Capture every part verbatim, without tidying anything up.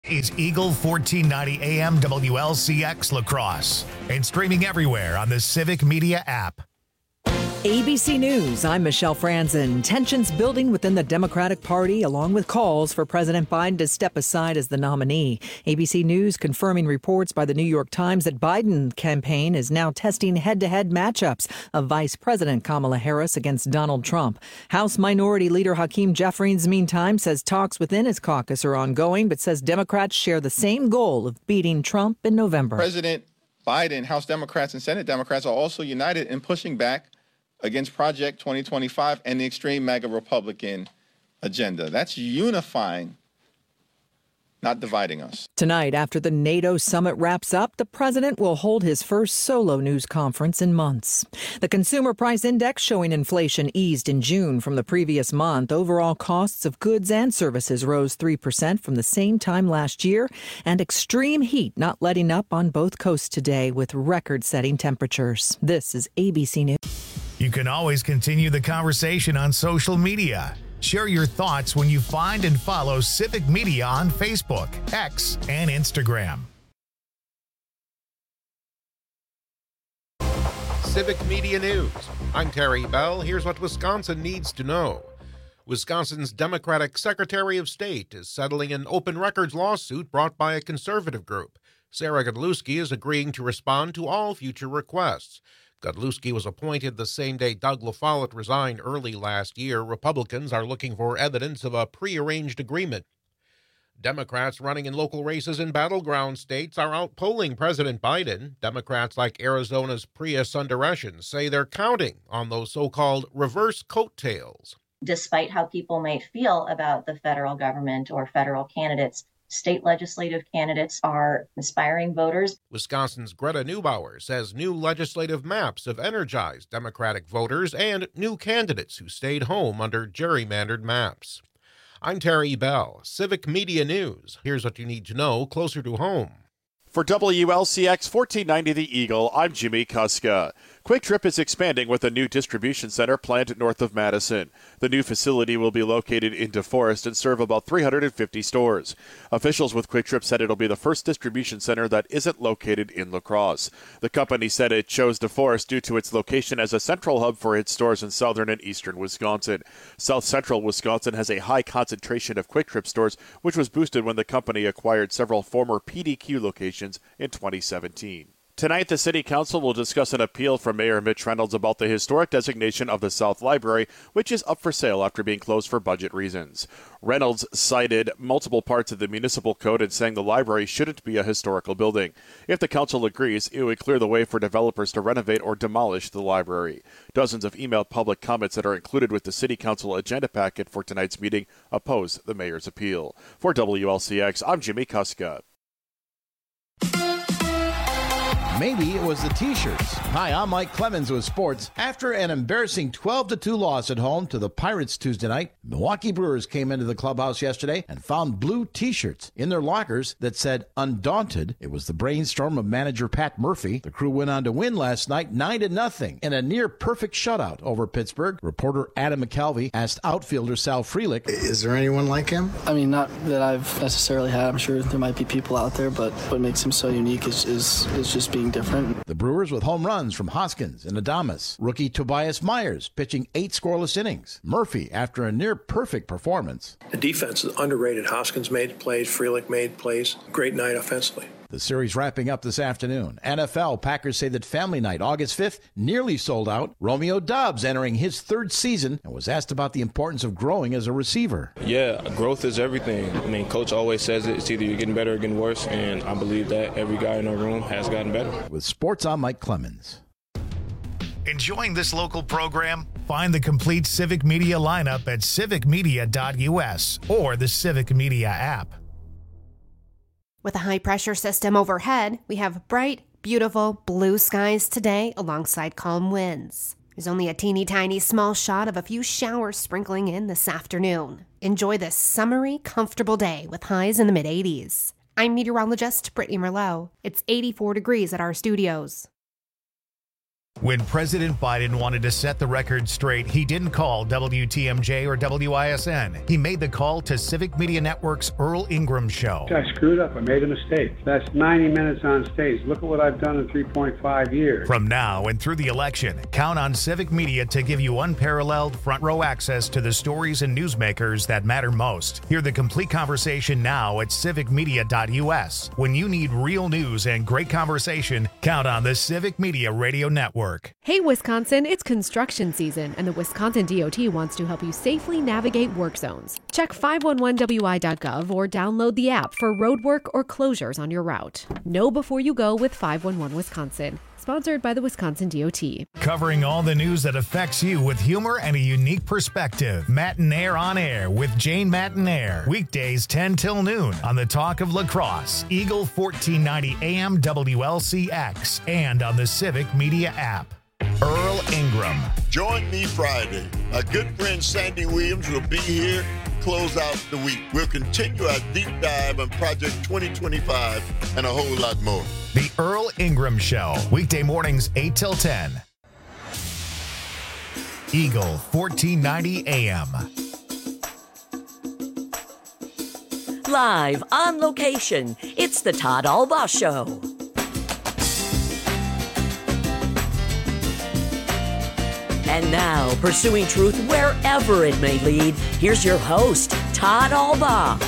Is Eagle fourteen ninety A M W L C X La Crosse and streaming everywhere on the Civic Media app. A B C News, I'm Michelle Franzen. Tensions building within the Democratic Party, along with calls for President Biden to step aside as the nominee. A B C News confirming reports by the New York Times that Biden campaign is now testing head-to-head matchups of Vice President Kamala Harris against Donald Trump. House Minority Leader Hakeem Jeffries, meantime, says talks within his caucus are ongoing, but says Democrats share the same goal of beating Trump in November. President Biden, House Democrats and Senate Democrats are also united in pushing back against Project twenty twenty-five and the extreme MAGA Republican agenda. That's unifying, not dividing us. Tonight, after the NATO summit wraps up, the president will hold his first solo news conference in months. The Consumer Price Index showing inflation eased in June from the previous month. Overall costs of goods and services rose three percent from the same time last year, and extreme heat not letting up on both coasts today with record-setting temperatures. This is A B C News. You can always continue the conversation on social media. Share your thoughts when you find and follow Civic Media on Facebook, X, and Instagram. Civic Media News. I'm Terry Bell. Here's what Wisconsin needs to know. Wisconsin's Democratic Secretary of State is settling an open records lawsuit brought by a conservative group. Sarah Godlewski is agreeing to respond to all future requests. Godlewski was appointed the same day Doug LaFollette resigned early last year. Republicans are looking for evidence of a prearranged agreement. Democrats running in local races in battleground states are outpolling President Biden. Democrats like Arizona's Priya Sundaresan say they're counting on those so-called reverse coattails. Despite how people might feel about the federal government or federal candidates, state legislative candidates are inspiring voters. Wisconsin's Greta Neubauer says new legislative maps have energized Democratic voters and new candidates who stayed home under gerrymandered maps. I'm Terry Bell, Civic Media News. Here's what you need to know closer to home. For W L C X fourteen ninety The Eagle, I'm Jimmy Kuska. Quick Trip is expanding with a new distribution center planned north of Madison. The new facility will be located in DeForest and serve about three hundred fifty stores. Officials with Quick Trip said it'll be the first distribution center that isn't located in La Crosse. The company said it chose DeForest due to its location as a central hub for its stores in southern and eastern Wisconsin. South central Wisconsin has a high concentration of Quick Trip stores, which was boosted when the company acquired several former P D Q locations in twenty seventeen. Tonight, the City Council will discuss an appeal from Mayor Mitch Reynolds about the historic designation of the South Library, which is up for sale after being closed for budget reasons. Reynolds cited multiple parts of the municipal code and saying the library shouldn't be a historical building. If the council agrees, it would clear the way for developers to renovate or demolish the library. Dozens of emailed public comments that are included with the City Council agenda packet for tonight's meeting oppose the mayor's appeal. For W L C X, I'm Jimmy Kuska. Maybe it was the T-shirts. Hi, I'm Mike Clemens with sports. After an embarrassing twelve to two loss at home to the Pirates Tuesday night, Milwaukee Brewers came into the clubhouse yesterday and found blue T-shirts in their lockers that said Undaunted. It was the brainstorm of manager Pat Murphy. The crew went on to win last night nine to nothing in a near-perfect shutout over Pittsburgh. Reporter Adam McKelvey asked outfielder Sal Frelick, is there anyone like him? I mean, not that I've necessarily had. I'm sure there might be people out there, but what makes him so unique is, is, is just being different. The Brewers with home runs from Hoskins and Adames. Rookie Tobias Myers pitching eight scoreless innings. Murphy after a near-perfect performance. The defense is underrated. Hoskins made plays. Frelick made plays. Great night offensively. The series wrapping up this afternoon. N F L, Packers say that Family Night, August fifth, nearly sold out. Romeo Doubs entering his third season and was asked about the importance of growing as a receiver. Yeah, growth is everything. I mean, Coach always says it. It's either you're getting better or getting worse, and I believe that every guy in our room has gotten better. With sports, I'm Mike Clemens. Enjoying this local program? Find the complete Civic Media lineup at civic media dot u s or the Civic Media app. With a high-pressure system overhead, we have bright, beautiful blue skies today alongside calm winds. There's only a teeny tiny small shot of a few showers sprinkling in this afternoon. Enjoy this summery, comfortable day with highs in the mid eighties. I'm meteorologist Brittany Merlot. It's eighty-four degrees at our studios. When President Biden wanted to set the record straight, he didn't call W T M J or W I S N. He made the call to Civic Media Network's Earl Ingram Show. I screwed up. I made a mistake. That's ninety minutes on stage. Look at what I've done in three point five years. From now and through the election, count on Civic Media to give you unparalleled front row access to the stories and newsmakers that matter most. Hear the complete conversation now at civic media dot U S. When you need real news and great conversation, count on the Civic Media Radio Network. Hey Wisconsin, it's construction season, and the Wisconsin D O T wants to help you safely navigate work zones. Check five one one W I dot gov or download the app for road work or closures on your route. Know before you go with five one one Wisconsin. Sponsored by the Wisconsin D O T. Covering all the news that affects you with humor and a unique perspective. Matinaire on Air with Jane Matinaire. Weekdays ten till noon on the Talk of Lacrosse, Eagle fourteen ninety A M W L C X, and on the Civic Media app. Earl Ingram. Join me Friday. My good friend Sandy Williams will be here to close out the week. We'll continue our deep dive on Project twenty twenty-five and a whole lot more. The Earl Ingram Show, weekday mornings eight till ten. Eagle fourteen ninety A M. Live on location, it's the Todd Albaugh Show. And now, pursuing truth wherever it may lead, here's your host, Todd Albaugh.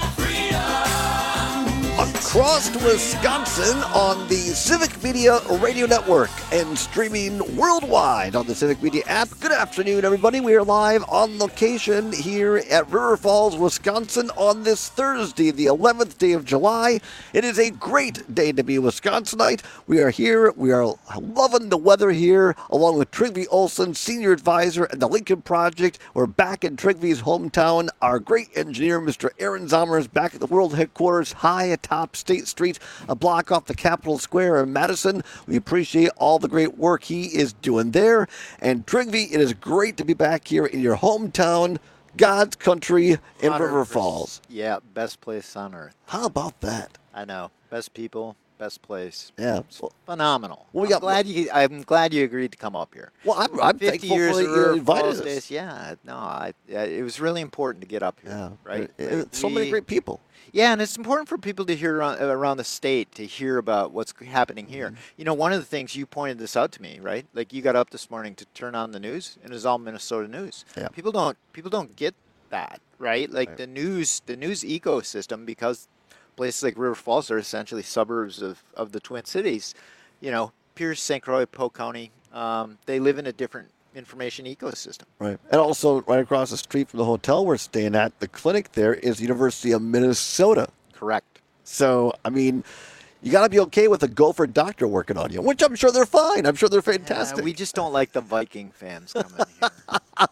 Across Wisconsin on the Civic Media Radio Network and streaming worldwide on the Civic Media app. Good afternoon, everybody. We are live on location here at River Falls, Wisconsin on this Thursday, the eleventh day of July. It is a great day to be a Wisconsinite. We are here. We are loving the weather here, along with Trygve Olsen, Senior Advisor at the Lincoln Project. We're back in Trygve's hometown. Our great engineer, Mister Aaron Zomer, is back at the world headquarters, high atop State Street, a block off the Capitol Square in Madison. We appreciate all the great work he is doing there. And Trygve, it is great to be back here in your hometown, God's country in one hundred percent River Falls. Yeah, best place on earth. How about that? I know. Best people, best place. Yeah. It's phenomenal. Well, we I'm got, glad you I'm glad you agreed to come up here. Well, I'm, I'm fifty thankful years for of that you River invited Falls us. days. Yeah, no, I, it was really important to get up here. Yeah, right. It, Like, so we, many great people. Yeah, and it's important for people to hear around, around the state to hear about what's happening here. Mm-hmm. You know, one of the things you pointed this out to me, right? Like you got up this morning to turn on the news, and it was all Minnesota news. Yeah. People don't people don't get that, right? Like Right. the news the news ecosystem, because places like River Falls are essentially suburbs of, of the Twin Cities. You know, Pierce, Saint Croix, Polk County, um, they live in a different information ecosystem. Right. And also, right across the street from the hotel we're staying at, the clinic there is the University of Minnesota. Correct. So, I mean, you got to be okay with a Gopher doctor working on you, which I'm sure they're fine. I'm sure they're fantastic. Uh, we just don't like the Viking fans coming here.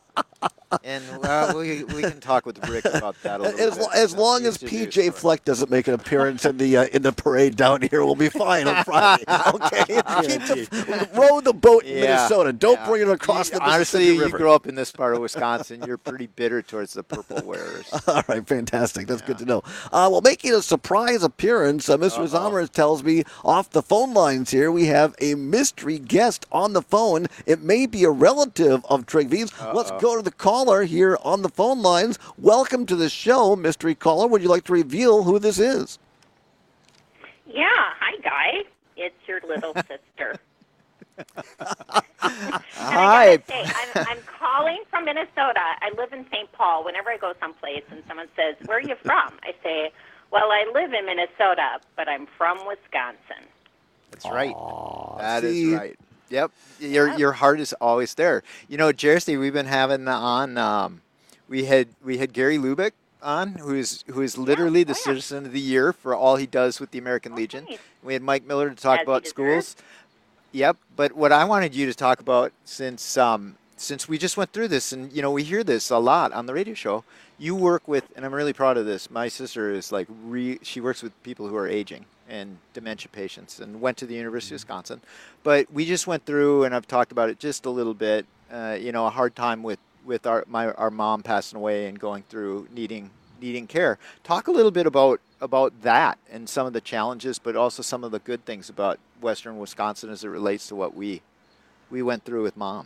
And uh, we, we can talk with Rick about that a little As, bit. as long as P J Fleck doesn't make an appearance in the uh, in the parade down here, we'll be fine on Friday. Okay, Keep the, row the boat in Yeah, Minnesota. Don't yeah. bring it across the Honestly, Mississippi you River. grew up in this part of Wisconsin. You're pretty bitter towards the purple wearers. All right, fantastic. That's good to know. Uh, well, making a surprise appearance, uh, Mister Zomer tells me off the phone lines here, we have a mystery guest on the phone. It may be a relative of Trygve's. Let's go to the caller here on the phone lines. Welcome to the show, mystery caller. Would you like to reveal who this is? Yeah, hi, Guy. It's your little sister. Hi. I gotta say, I'm, I'm calling from Minnesota. I live in Saint Paul. Whenever I go someplace and someone says, "Where are you from?" I say, "Well, I live in Minnesota, but I'm from Wisconsin." That's right. That see? is right. Yep. Your Yeah. your heart is always there. You know, Jersey, we've been having on. Um, we had we had Gary Lubick on, who is who is literally the Citizen of the Year for all he does with the American Legion. We had Mike Miller to talk As he about deserves. schools. Yep. But what I wanted you to talk about, since um, since we just went through this, and you know, we hear this a lot on the radio show. You work with, and I'm really proud of this. My sister is like, re, she works with people who are aging and dementia patients, and went to the University of Wisconsin. But we just went through, and I've talked about it just a little bit. Uh, you know, a hard time with with our my our mom passing away and going through needing needing care. Talk a little bit about about that and some of the challenges, but also some of the good things about Western Wisconsin as it relates to what we we went through with Mom.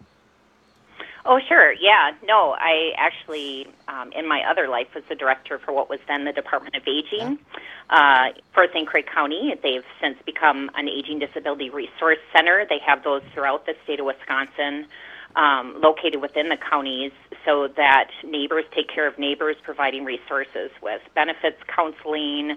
Oh, sure. Yeah. No, I actually, um, in my other life, was the director for what was then the Department of Aging uh, for Saint Croix County. They've since become an Aging Disability Resource Center. They have those throughout the state of Wisconsin, um, located within the counties, so that neighbors take care of neighbors, providing resources with benefits, counseling,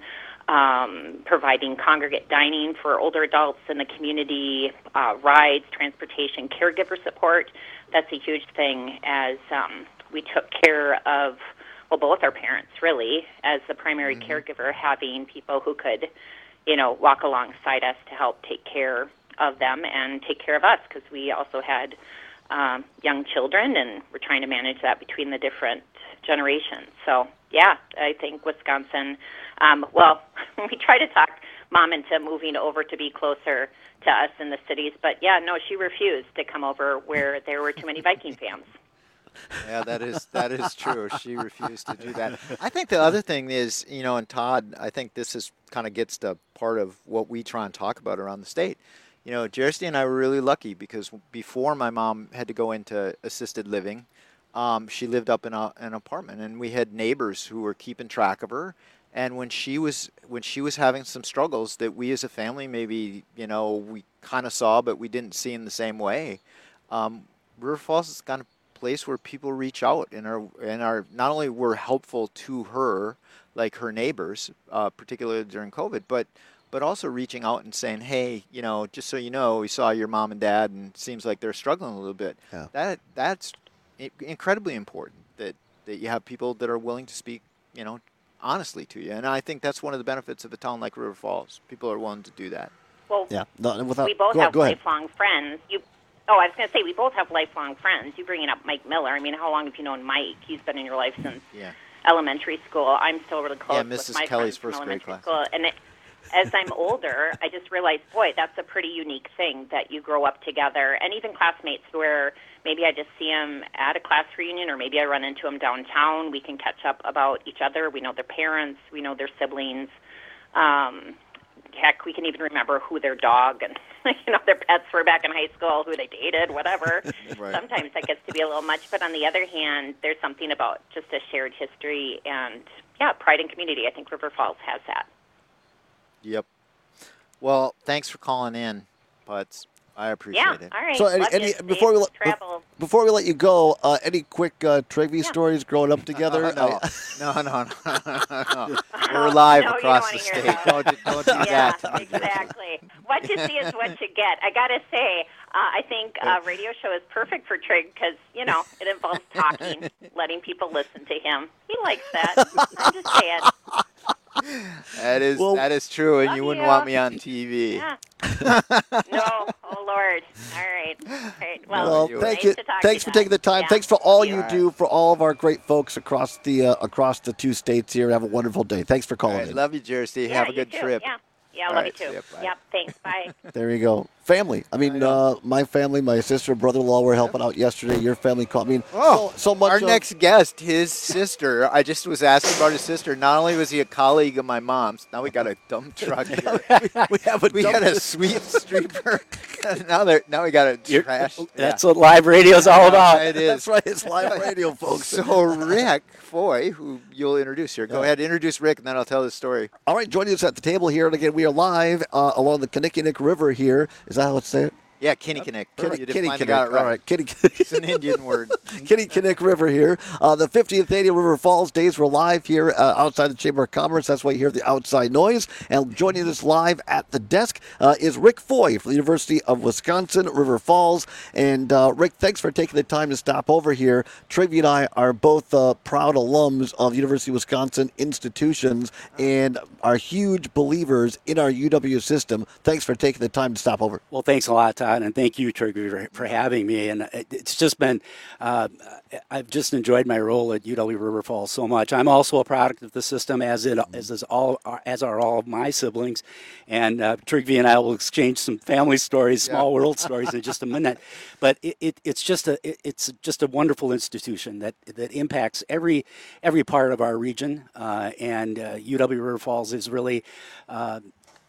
um, providing congregate dining for older adults in the community, uh, rides, transportation, caregiver support. That's a huge thing, as um, we took care of, well, both our parents, really, as the primary mm-hmm. caregiver, having people who could, you know, walk alongside us to help take care of them and take care of us, because we also had um, young children, and we're trying to manage that between the different generations. So, yeah, I think Wisconsin, um, well, we try to talk Mom into moving over to be closer to us in the cities, but yeah, no, she refused to come over where there were too many Viking fans. Yeah, that is that is true. She refused to do that. I think the other thing is, you know, and Todd, I think this is kind of gets to part of what we try and talk about around the state. You know, Jersey and I were really lucky because before my mom had to go into assisted living, um, she lived up in a, an apartment, and we had neighbors who were keeping track of her. And when she was when she was having some struggles that we as a family maybe, you know, we kind of saw, but we didn't see in the same way, um, River Falls is kind of a place where people reach out and are and are not only were helpful to her, like her neighbors, uh, particularly during COVID, but but also reaching out and saying, hey, you know, just so you know, we saw your mom and dad, and it seems like they're struggling a little bit. Yeah. That that's incredibly important that that you have people that are willing to speak, you know, honestly to you. And I think that's one of the benefits of a town like River Falls. People are willing to do that. Well, yeah. No, without, we both go, have go lifelong friends. You, oh, I was going to say, we both have lifelong friends. You bringing up Mike Miller. I mean, how long have you known Mike? He's been in your life since yeah. elementary school. I'm still really close yeah, with Missus my Kelly's friends first from grade elementary class. school. And it, as I'm older, I just realized, boy, that's a pretty unique thing that you grow up together. And even classmates where maybe I just see them at a class reunion, or maybe I run into them downtown. We can catch up about each other. We know their parents. We know their siblings. Um, heck, we can even remember who their dog and you know their pets were back in high school, who they dated, whatever. Right. Sometimes that gets to be a little much. But on the other hand, there's something about just a shared history and, yeah, pride and community. I think River Falls has that. Yep. Well, thanks for calling in, Putz. I appreciate yeah, it. all right. So, any, Love any, you. before we Safe let travel. before we let you go, uh, any quick uh, trivia Yeah. stories growing up together? no. no, no, no, no, no. We're live No, you across don't the wanna hear state. that. Don't, do- don't do Yeah, that. exactly. What you see is what you get. I got to say, uh, I think a radio show is perfect for Trig because, you know, it involves talking, letting people listen to him. He likes that. I'm just saying. That is Well, that is true, and love you wouldn't you. want me on T V. Yeah. No. Oh, Lord. All right. All right. Well, Well, you. thank nice you. to talk Thanks to for you, taking the time. Yeah. Thanks for all you All right. do for all of our great folks across the uh, across the two states here. Have a wonderful day. Thanks for All calling right, in. love you, Jersey. Yeah, Have a you good too. trip. Yeah. Yeah, I All love right, you see too. ya. Bye. Yep. Thanks. Bye. There you go. Family. I mean, uh, my family, my sister, brother-in-law were helping out yesterday. Your family called. I mean, Oh, so, so much. Our of- next guest, his sister. I just was asking about his sister. Not only was he a colleague of my mom's, now we got a dump truck here. we have a we got a sweep sweeper. now they now we got a You're- trash. That's what live radio is all about. It is. That's right. It's live radio, folks. So Rick Foy, who you'll introduce here. Go Yeah. ahead, introduce Rick, and then I'll tell the story. All right, joining us at the table here, and again, we are live uh, along the Kinnickinnick River here. Is that how it's said? Yeah, Kinnickinnick. Kitty, You Kitty finally got it Kinnick. right. All right, Kitty. It's an Indian word. Kinnickinnick River here. Uh, the fiftieth Annual River Falls Days. We're live here uh, outside the Chamber of Commerce. That's why you hear the outside noise. And joining us live at the desk uh, is Rick Foy from the University of Wisconsin, River Falls. And uh, Rick, thanks for taking the time to stop over here. Trivia and I are both uh, proud alums of University of Wisconsin institutions and are huge believers in our U W system. Thanks for taking the time to stop over. Well, thanks a lot, Todd, and thank you, Trigger, for, for having me. And it- it's just been, uh, I've just enjoyed my role at U W River Falls so much. I'm also a product of the system, as it as is all as are all of my siblings. And uh, Trigby and I will exchange some family stories, small Yeah. world stories, in just a minute. But it, it, it's just a it, it's just a wonderful institution that that impacts every every part of our region. Uh, and uh, U W River Falls is really. Uh,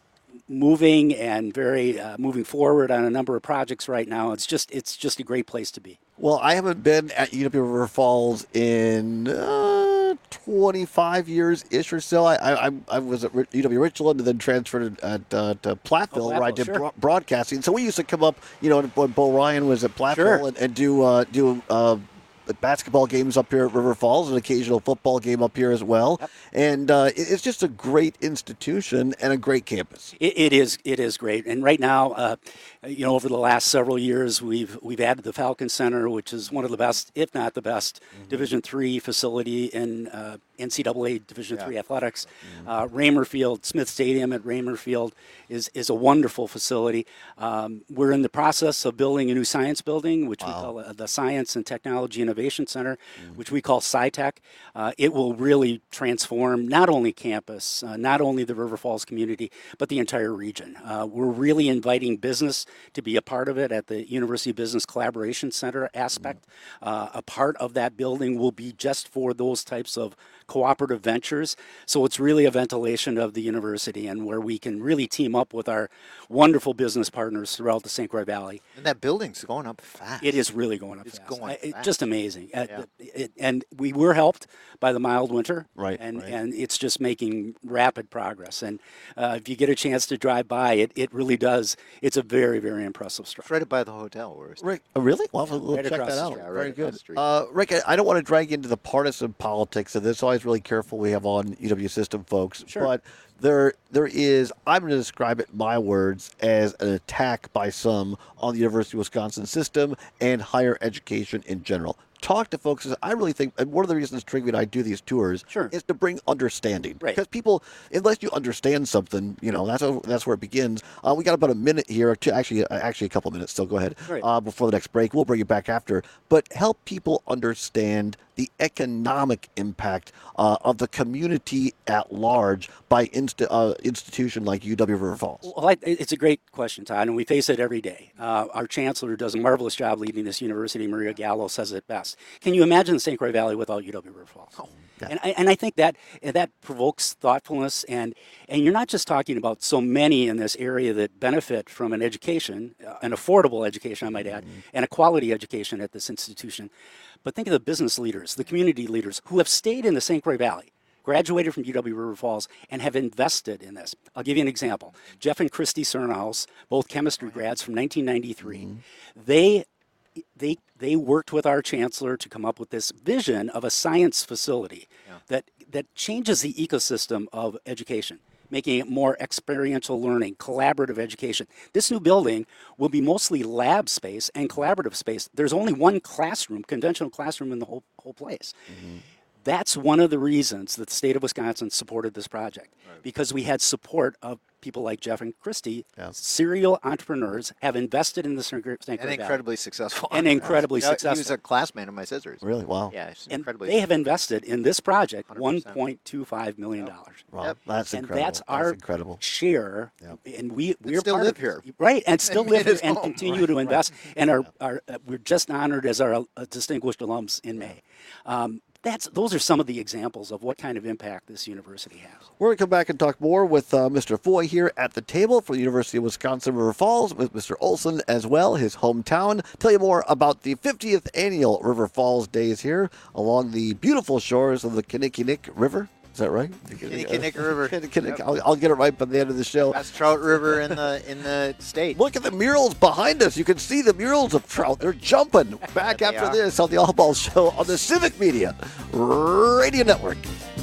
moving and very uh, moving forward on a number of projects right now. It's just it's just a great place to be. Well, I haven't been at U W River Falls in uh, twenty-five years-ish or so. I, I I was at U W Richland and then transferred at uh, to Platteville, oh, where I did sure. bro- broadcasting. So we used to come up, you know, when Bo Ryan was at Platteville Sure. and, and do uh, do uh, basketball games up here at River Falls, an occasional football game up here as well. Yep. And uh, it, it's just a great institution and a great campus. It, it is. It is great. And right now, uh, you know, over the last several years, we've we've added the Falcon Center, which is one of the best, if not the best, mm-hmm. Division three facility in uh, N C double A Division yeah. three athletics. Mm-hmm. Uh, Raymer Field, Smith Stadium at Raymer Field is is a wonderful facility. Um, we're in the process of building a new science building, which wow. we call uh, the Science and Technology Innovation Center, mm-hmm. which we call SciTech. Uh, it will really transform not only campus, uh, not only the River Falls community, but the entire region. Uh, we're really inviting business to be a part of it at the University Business Collaboration Center aspect. Mm-hmm. Uh, a part of that building will be just for those types of cooperative ventures. So it's really a ventilation of the university and where we can really team up with our wonderful business partners throughout the Saint Croix Valley. And that building's going up fast. It is really going up it's fast. Going It's fast. just amazing. Yeah. Uh, it, and we were helped by the mild winter. Right. And, right. and it's just making rapid progress. And uh, if you get a chance to drive by, it, it really does. It's a very, very impressive structure. It's right by the hotel. Where Rick, oh, really? Well, we'll right check that out. Yeah, right very good. Uh, Rick, I don't want to drag you into the partisan politics of this. Always really careful we have on U W System folks. Sure. But there, there is, I'm going to describe it in my words, as an attack by some on the University of Wisconsin system and higher education in general. Talk to folks. I really think, and one of the reasons Trigby and I do these tours sure. is to bring understanding. Right. Because people, unless you understand something, you know, that's that's where it begins. Uh, we got about a minute here, to actually, actually a couple minutes still. Go ahead. Right. Uh, before the next break, we'll bring you back after. But help people understand the economic impact uh, of the community at large by inst- uh, institution like U W River Falls. Well, I, it's a great question, Todd, and we face it every day. Uh, our chancellor does a marvelous job leading this university. Maria Gallo says it best. Can you imagine the Saint Croix Valley without U W River Falls? Oh, yeah. And I, and I think that that provokes thoughtfulness, and and you're not just talking about so many in this area that benefit from an education, uh, an affordable education, I might add, mm-hmm. and a quality education at this institution. But think of the business leaders, the community leaders who have stayed in the Saint Croix Valley, graduated from U W River Falls, and have invested in this. I'll give you an example. Jeff and Christy Cernhaus, both chemistry grads from nineteen ninety-three, mm-hmm. they they they worked with our chancellor to come up with this vision of a science facility yeah. that that changes the ecosystem of education, making it more experiential learning, collaborative education. This new building will be mostly lab space and collaborative space. There's only one classroom, conventional classroom in the whole whole place. Mm-hmm. That's one of the reasons that the state of Wisconsin supported this project, right. because we had support of people like Jeff and Christy, yeah. serial entrepreneurs, have invested in the Saint Croix Valley. And incredibly successful. And incredibly you know, successful. He was a classmate of my sister's. Really? Wow. Yeah, it's and incredibly they have invested in this project one point two five million dollars. Wow, yep. That's and incredible. that's our that's incredible. share, yep. and we we still live here, right? And still live here and home. continue right, to invest. Right. And our, our uh, we're just honored as our uh, distinguished alums in May. Um, That's, those are some of the examples of what kind of impact this university has. We're going to come back and talk more with uh, Mister Foy here at the table for the University of Wisconsin River Falls, with Mister Olson as well, his hometown. Tell you more about the fiftieth annual River Falls Days here along the beautiful shores of the Kinnickinnick River. Is that right? Kinnickinnick River. Kinnickinnick. I'll, I'll get it right by the end of the show. That's Trout River in the in the state. Look at the murals behind us. You can see the murals of trout. They're jumping. Back yeah, after are. this on the All Ball Show on the Civic Media Radio Network.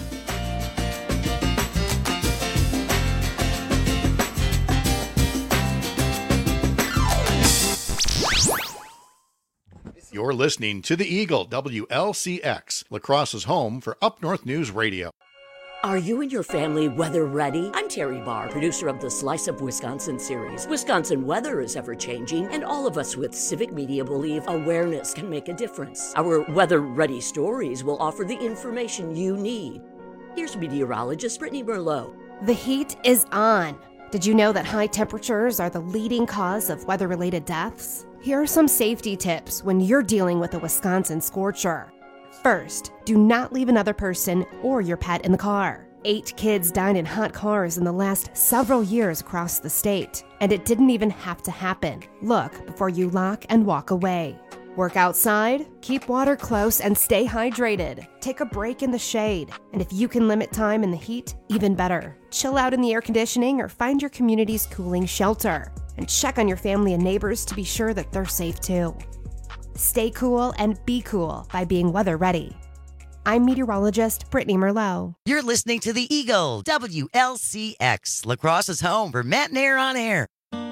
You're listening to the Eagle, W L C X, La Crosse's home for Up North News Radio. Are you and your family weather ready? I'm Terry Barr, producer of the Slice of Wisconsin series. Wisconsin weather is ever changing, and all of us with Civic Media believe awareness can make a difference. Our weather ready stories will offer the information you need. Here's meteorologist Brittany Merlot. The heat is on. Did you know that high temperatures are the leading cause of weather-related deaths? Here are some safety tips when you're dealing with a Wisconsin scorcher. First, do not leave another person or your pet in the car. Eight kids died in hot cars in the last several years across the state. And it didn't even have to happen. Look before you lock and walk away. Work outside, keep water close, and stay hydrated. Take a break in the shade. And if you can limit time in the heat, even better. Chill out in the air conditioning or find your community's cooling shelter. And check on your family and neighbors to be sure that they're safe too. Stay cool and be cool by being weather ready. I'm meteorologist Brittany Merlot. You're listening to the Eagle, W L C X, La Crosse's home for Matt and Air on Air.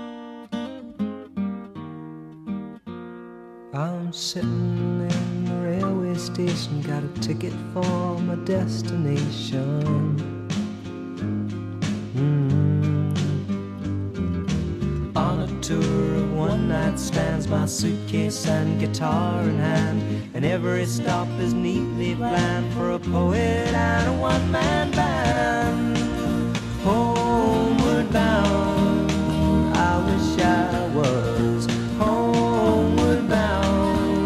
I'm sitting in the railway station, got a ticket for my destination. Mm-hmm. On a tour of one-night stands, my suitcase and guitar in hand, and every stop is neatly planned for a poet and a one-man band. Homeward bound, I wish I was homeward bound.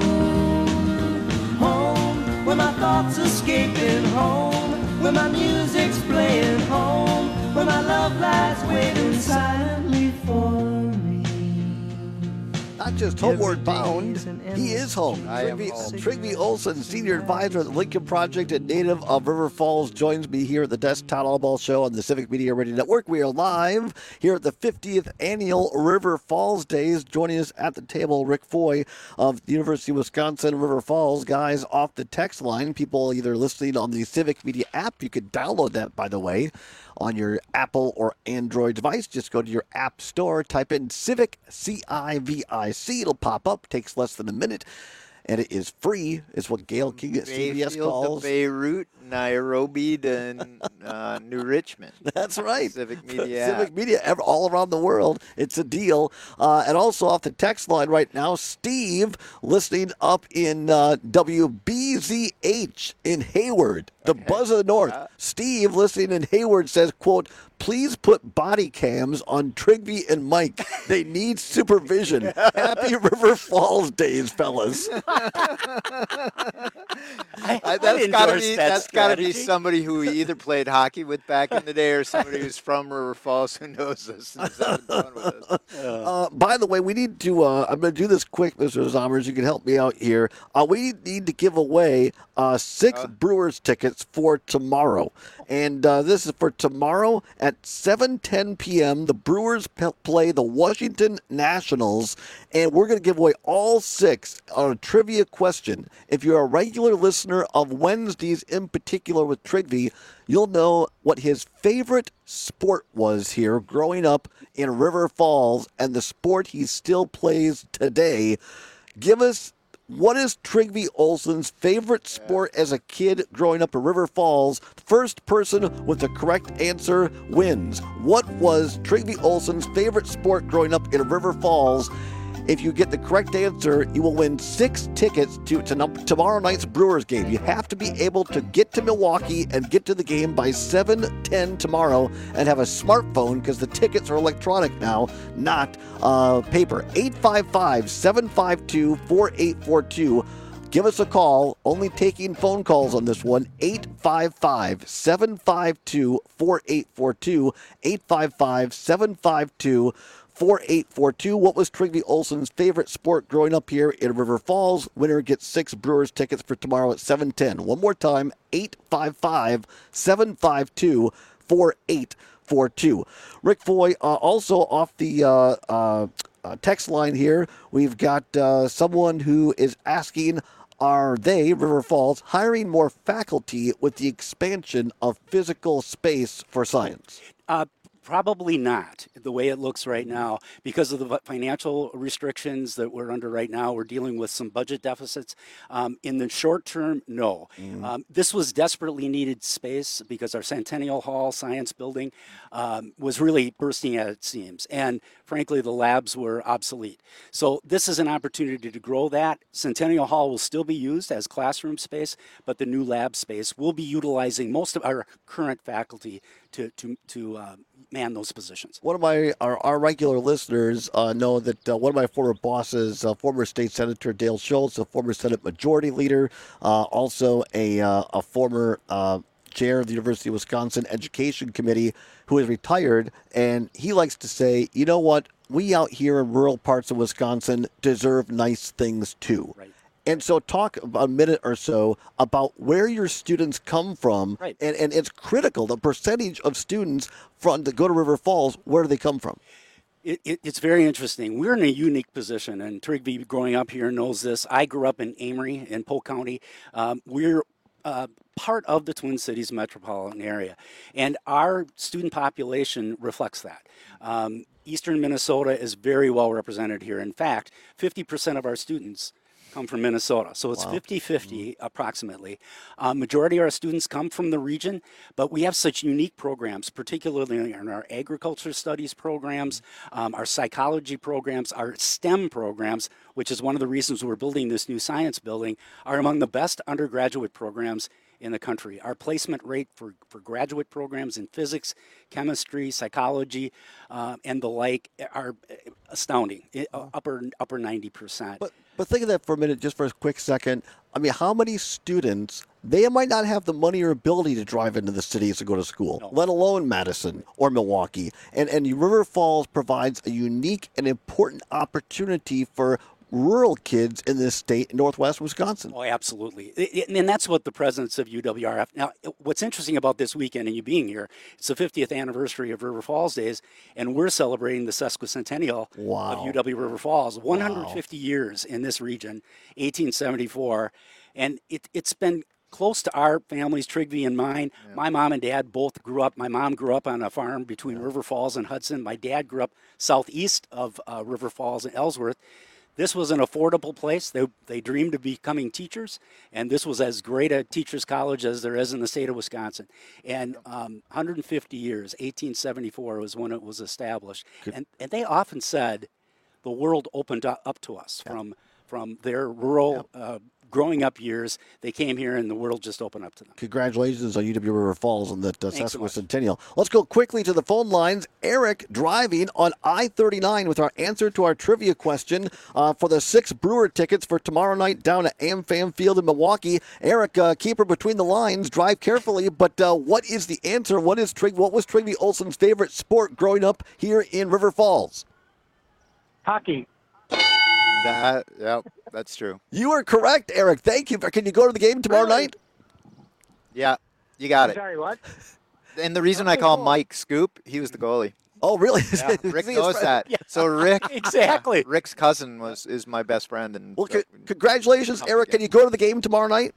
Home, where my thoughts escaping, home, where my music's playing, home, where my love lies waiting silently for me. Not just homeward bound, he is home. I am Trygve, home. Trygve Olson, Senior Advisor at the Lincoln Project and native of River Falls, joins me here at the Desk Town Hall Ball Show on the Civic Media Radio Network. We are live here at the fiftieth Annual River Falls Days. Joining us at the table, Rick Foy of the University of Wisconsin, River Falls. Guys, off the text line, people either listening on the Civic Media app, you could download that, by the way, on your Apple or Android device. Just go to your app store, type in Civic, C I V I C. It'll pop up. Takes less than a minute, and it is free. Is what Gail King at C B S Bayfield calls to Beirut, Nairobi to uh, New Richmond. That's right. Civic Media. Civic Media, ev- all around the world. It's a deal. Uh, and also off the text line right now, Steve listening up in uh, W B Z H in Hayward, the Okay. Buzz of the North. Yeah. Steve listening in Hayward says, quote, please put body cams on Trygve and Mike. They need supervision. Happy River Falls days, fellas. I, Uh, that's got to endorse be that that's got to be strategy. somebody who we either played hockey with back in the day, or somebody who's from River Falls who knows us and is having fun with us. Uh, by the way, we need to, uh, I'm going to do this quick, Mister Zommers. You can help me out here. Uh, we need to give away uh, six Uh. Brewers tickets for tomorrow. And uh, this is for tomorrow at seven ten p.m. The Brewers p- play the Washington Nationals, and we're going to give away all six on a trivia question. If you're a regular listener of Wednesdays in particular with Trygve, you'll know what his favorite sport was here growing up in River Falls and the sport he still plays today. Give us, what is Trygve Olson's favorite sport as a kid growing up in River Falls? First person with the correct answer wins. What was Trygve Olson's favorite sport growing up in River Falls? If you get the correct answer, you will win six tickets to, to num- tomorrow night's Brewers game. You have to be able to get to Milwaukee and get to the game by seven ten tomorrow and have a smartphone because the tickets are electronic now, not uh, paper. eight five five, seven five two, four eight four two. Give us a call. Only taking phone calls on this one. eight five five, seven five two, four eight four two. eight five five, seven five two, four eight four two. What was Trygve Olson's favorite sport growing up here in River Falls? Winner gets six Brewers tickets for tomorrow at seven ten. One more time, eight five five, seven five two, four eight four two. Rick Foy, uh, also off the uh, uh, uh, text line here, we've got uh, someone who is asking, are they, River Falls, hiring more faculty with the expansion of physical space for science? Uh, Probably not, the way it looks right now, because of the financial restrictions that we're under right now. We're dealing with some budget deficits. Um, in the short term, no. Mm. Um, this was desperately needed space because our Centennial Hall Science Building um, was really bursting at its seams. And frankly, the labs were obsolete. So this is an opportunity to grow that. Centennial Hall will still be used as classroom space, but the new lab space will be utilizing most of our current faculty to, to, to uh, man those positions. One of my our, our regular listeners uh, know that uh, one of my former bosses, uh, former state senator Dale Schultz, a former Senate Majority Leader, uh, also a uh, a former uh, chair of the University of Wisconsin Education Committee, who is retired, and he likes to say, you know what, we out here in rural parts of Wisconsin deserve nice things too. Right. And so talk about a minute or so about where your students come from. Right. And, and it's critical, the percentage of students from that go to River Falls, where do they come from? It, it, it's very interesting. We're in a unique position, and Trigby, growing up here, knows this. I grew up in Amory in Polk County. Um, we're uh, part of the Twin Cities metropolitan area, and our student population reflects that. Um, Eastern Minnesota is very well represented here. In fact, fifty percent of our students come from Minnesota. So it's fifty-fifty wow. approximately. Uh, majority of our students come from the region, but we have such unique programs, particularly in our agriculture studies programs, um, our psychology programs, our STEM programs, which is one of the reasons we're building this new science building, are among the best undergraduate programs in the country. Our placement rate for, for graduate programs in physics, chemistry, psychology, uh, and the like are astounding, uh, upper upper ninety percent. But but think of that for a minute, just for a quick second. I mean, how many students, they might not have the money or ability to drive into the cities to go to school, no. let alone Madison or Milwaukee. And, and River Falls provides a unique and important opportunity for rural kids in this state, in northwest Wisconsin. Oh, absolutely. It, it, and that's what the presidents of U W R F. Now, what's interesting about this weekend and you being here, it's the fiftieth anniversary of River Falls Days, and we're celebrating the sesquicentennial wow. of U W River Falls. one hundred fifty wow. years in this region, eighteen seventy-four. And it, it's been close to our families, Trigby and mine. Yeah. My mom and dad both grew up. My mom grew up on a farm between yeah. River Falls and Hudson. My dad grew up southeast of uh, River Falls and Ellsworth. This was an affordable place. They, they dreamed of becoming teachers, and this was as great a teacher's college as there is in the state of Wisconsin. And um, one hundred fifty years, eighteen seventy-four was when it was established. And, and they often said the world opened up to us yeah. from, from their rural yeah. uh, growing up years. They came here and the world just opened up to them. Congratulations on U W River Falls and the uh, sesquicentennial. So Let's go quickly to the phone lines. Eric driving on I thirty-nine with our answer to our trivia question uh, for the six Brewer tickets for tomorrow night down at AmFam Field in Milwaukee. Eric, uh, keeper between the lines, drive carefully, but uh, what is the answer? What is Trig? What was Trigby Olson's favorite sport growing up here in River Falls? Hockey. That, yep, that's true. You are correct, Eric. Thank you. Can you go to the game tomorrow really? night? Yeah, you got I'm it. Sorry, what? And the reason I call Mike Scoop, he was the goalie. Oh, really? Yeah, Rick knows that. Yeah. So Rick, exactly. Yeah, Rick's cousin was is my best friend. And well, c- congratulations, Eric. Can you go to the game tomorrow night?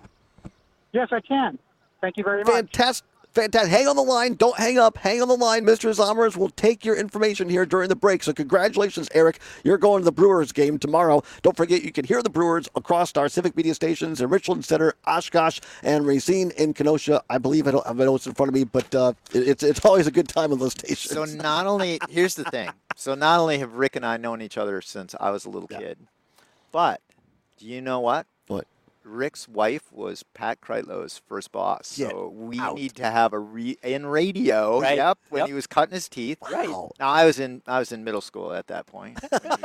Yes, I can. Thank you very much. Fantastic. Fantastic. Hang on the line. Don't hang up. Hang on the line. Mister Zomers will take your information here during the break. So congratulations, Eric. You're going to the Brewers game tomorrow. Don't forget, you can hear the Brewers across our Civic Media stations in Richland Center, Oshkosh, and Racine in Kenosha. I believe I don't have my notes in front of me, but uh, it's it's always a good time on those stations. So not only, here's the thing. So not only have Rick and I known each other since I was a little yeah. kid, but do you know what? What? Rick's wife was Pat Kreitlow's first boss, so yeah. we Out. need to have a re in radio. Right. Yep, when yep. he was cutting his teeth. Right. Now I was in I was in middle school at that point.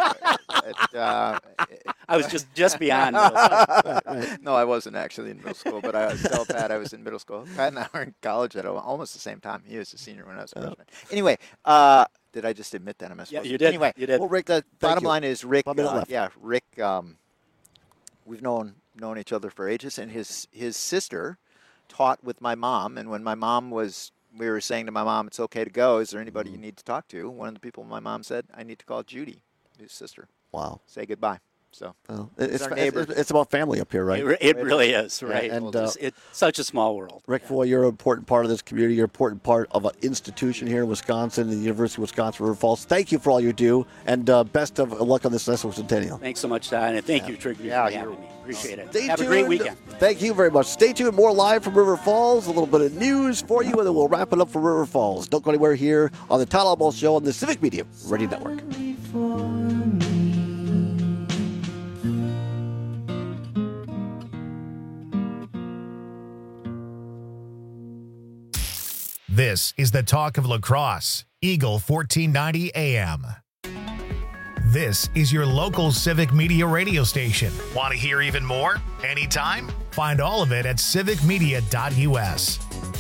it, uh, I was just just beyond middle school. No, I wasn't actually in middle school, but I was tell Pat I was in middle school. Pat and I were in college at almost the same time. He was a senior when I was a freshman. Anyway, uh, did I just admit that? Am I supposed Yeah, you to? did. Anyway, you did. Well, Rick, the bottom you. line is Rick. One minute Uh, left. yeah, Rick. Um, we've known. known each other for ages, and his his sister taught with my mom, and when my mom was we were saying to my mom, it's okay to go, is there anybody you need to talk to? One of the people my mom said, I need to call Judy, his sister. Wow. Say goodbye. So well, it's, our it's, it's about family up here, right? It, it really is, right? Yeah, and well, it's, uh, it's such a small world. Rick Foy, you're an important part of this community. You're an important part of an institution here in Wisconsin, the University of Wisconsin River Falls. Thank you for all you do, and uh, best of luck on this sesquicentennial. Thanks so much, Todd, and thank yeah. you, Trigby, yeah, for having me. Appreciate it. Stay Have tuned. a great weekend. Thank you very much. Stay tuned. More live from River Falls. A little bit of news for you, and then we'll wrap it up for River Falls. Don't go anywhere here on the Todd Albaugh Show on the Civic Media Radio Network. This is the talk of La Crosse, Eagle fourteen ninety A M. This is your local Civic Media radio station. Want to hear even more? Anytime? Find all of it at civic media dot u s.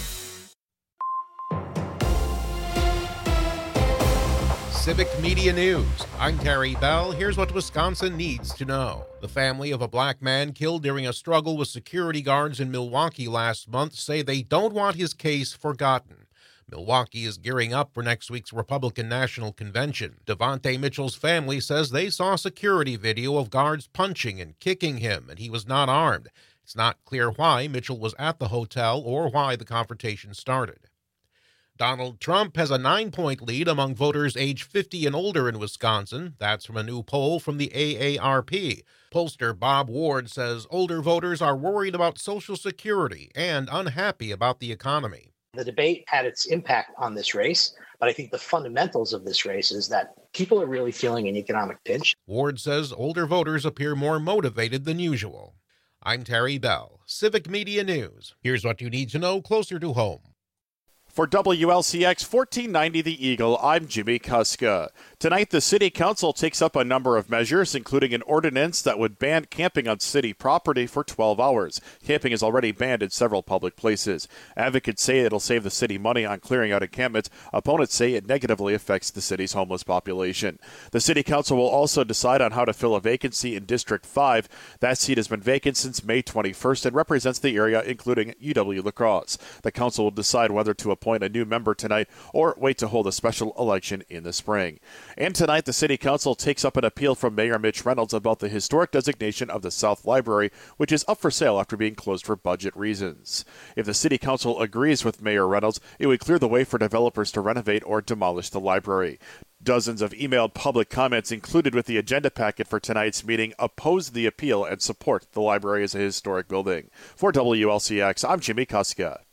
Civic Media News. I'm Terry Bell. Here's what Wisconsin needs to know. The family of a black man killed during a struggle with security guards in Milwaukee last month say they don't want his case forgotten. Milwaukee is gearing up for next week's Republican National Convention. Devontae Mitchell's family says they saw security video of guards punching and kicking him, and he was not armed. It's not clear why Mitchell was at the hotel or why the confrontation started. Donald Trump has a nine-point lead among voters age fifty and older in Wisconsin. That's from a new poll from the A A R P. Pollster Bob Ward says older voters are worried about Social Security and unhappy about the economy. The debate had its impact on this race, but I think the fundamentals of this race is that people are really feeling an economic pinch. Ward says older voters appear more motivated than usual. I'm Terry Bell, Civic Media News. Here's what you need to know closer to home. For W L C X fourteen ninety The Eagle, I'm Jimmy Kuska. Tonight, the City Council takes up a number of measures, including an ordinance that would ban camping on city property for twelve hours. Camping is already banned in several public places. Advocates say it'll save the city money on clearing out encampments. Opponents say it negatively affects the city's homeless population. The City Council will also decide on how to fill a vacancy in District five. That seat has been vacant since May twenty-first and represents the area, including U W-La Crosse. The council will decide whether to appoint a new member tonight or wait to hold a special election in the spring. And tonight, the City Council takes up an appeal from Mayor Mitch Reynolds about the historic designation of the South Library, which is up for sale after being closed for budget reasons. If the City Council agrees with Mayor Reynolds, it would clear the way for developers to renovate or demolish the library. Dozens of emailed public comments included with the agenda packet for tonight's meeting oppose the appeal and support the library as a historic building. For W L C X, I'm Jimmy Kuska.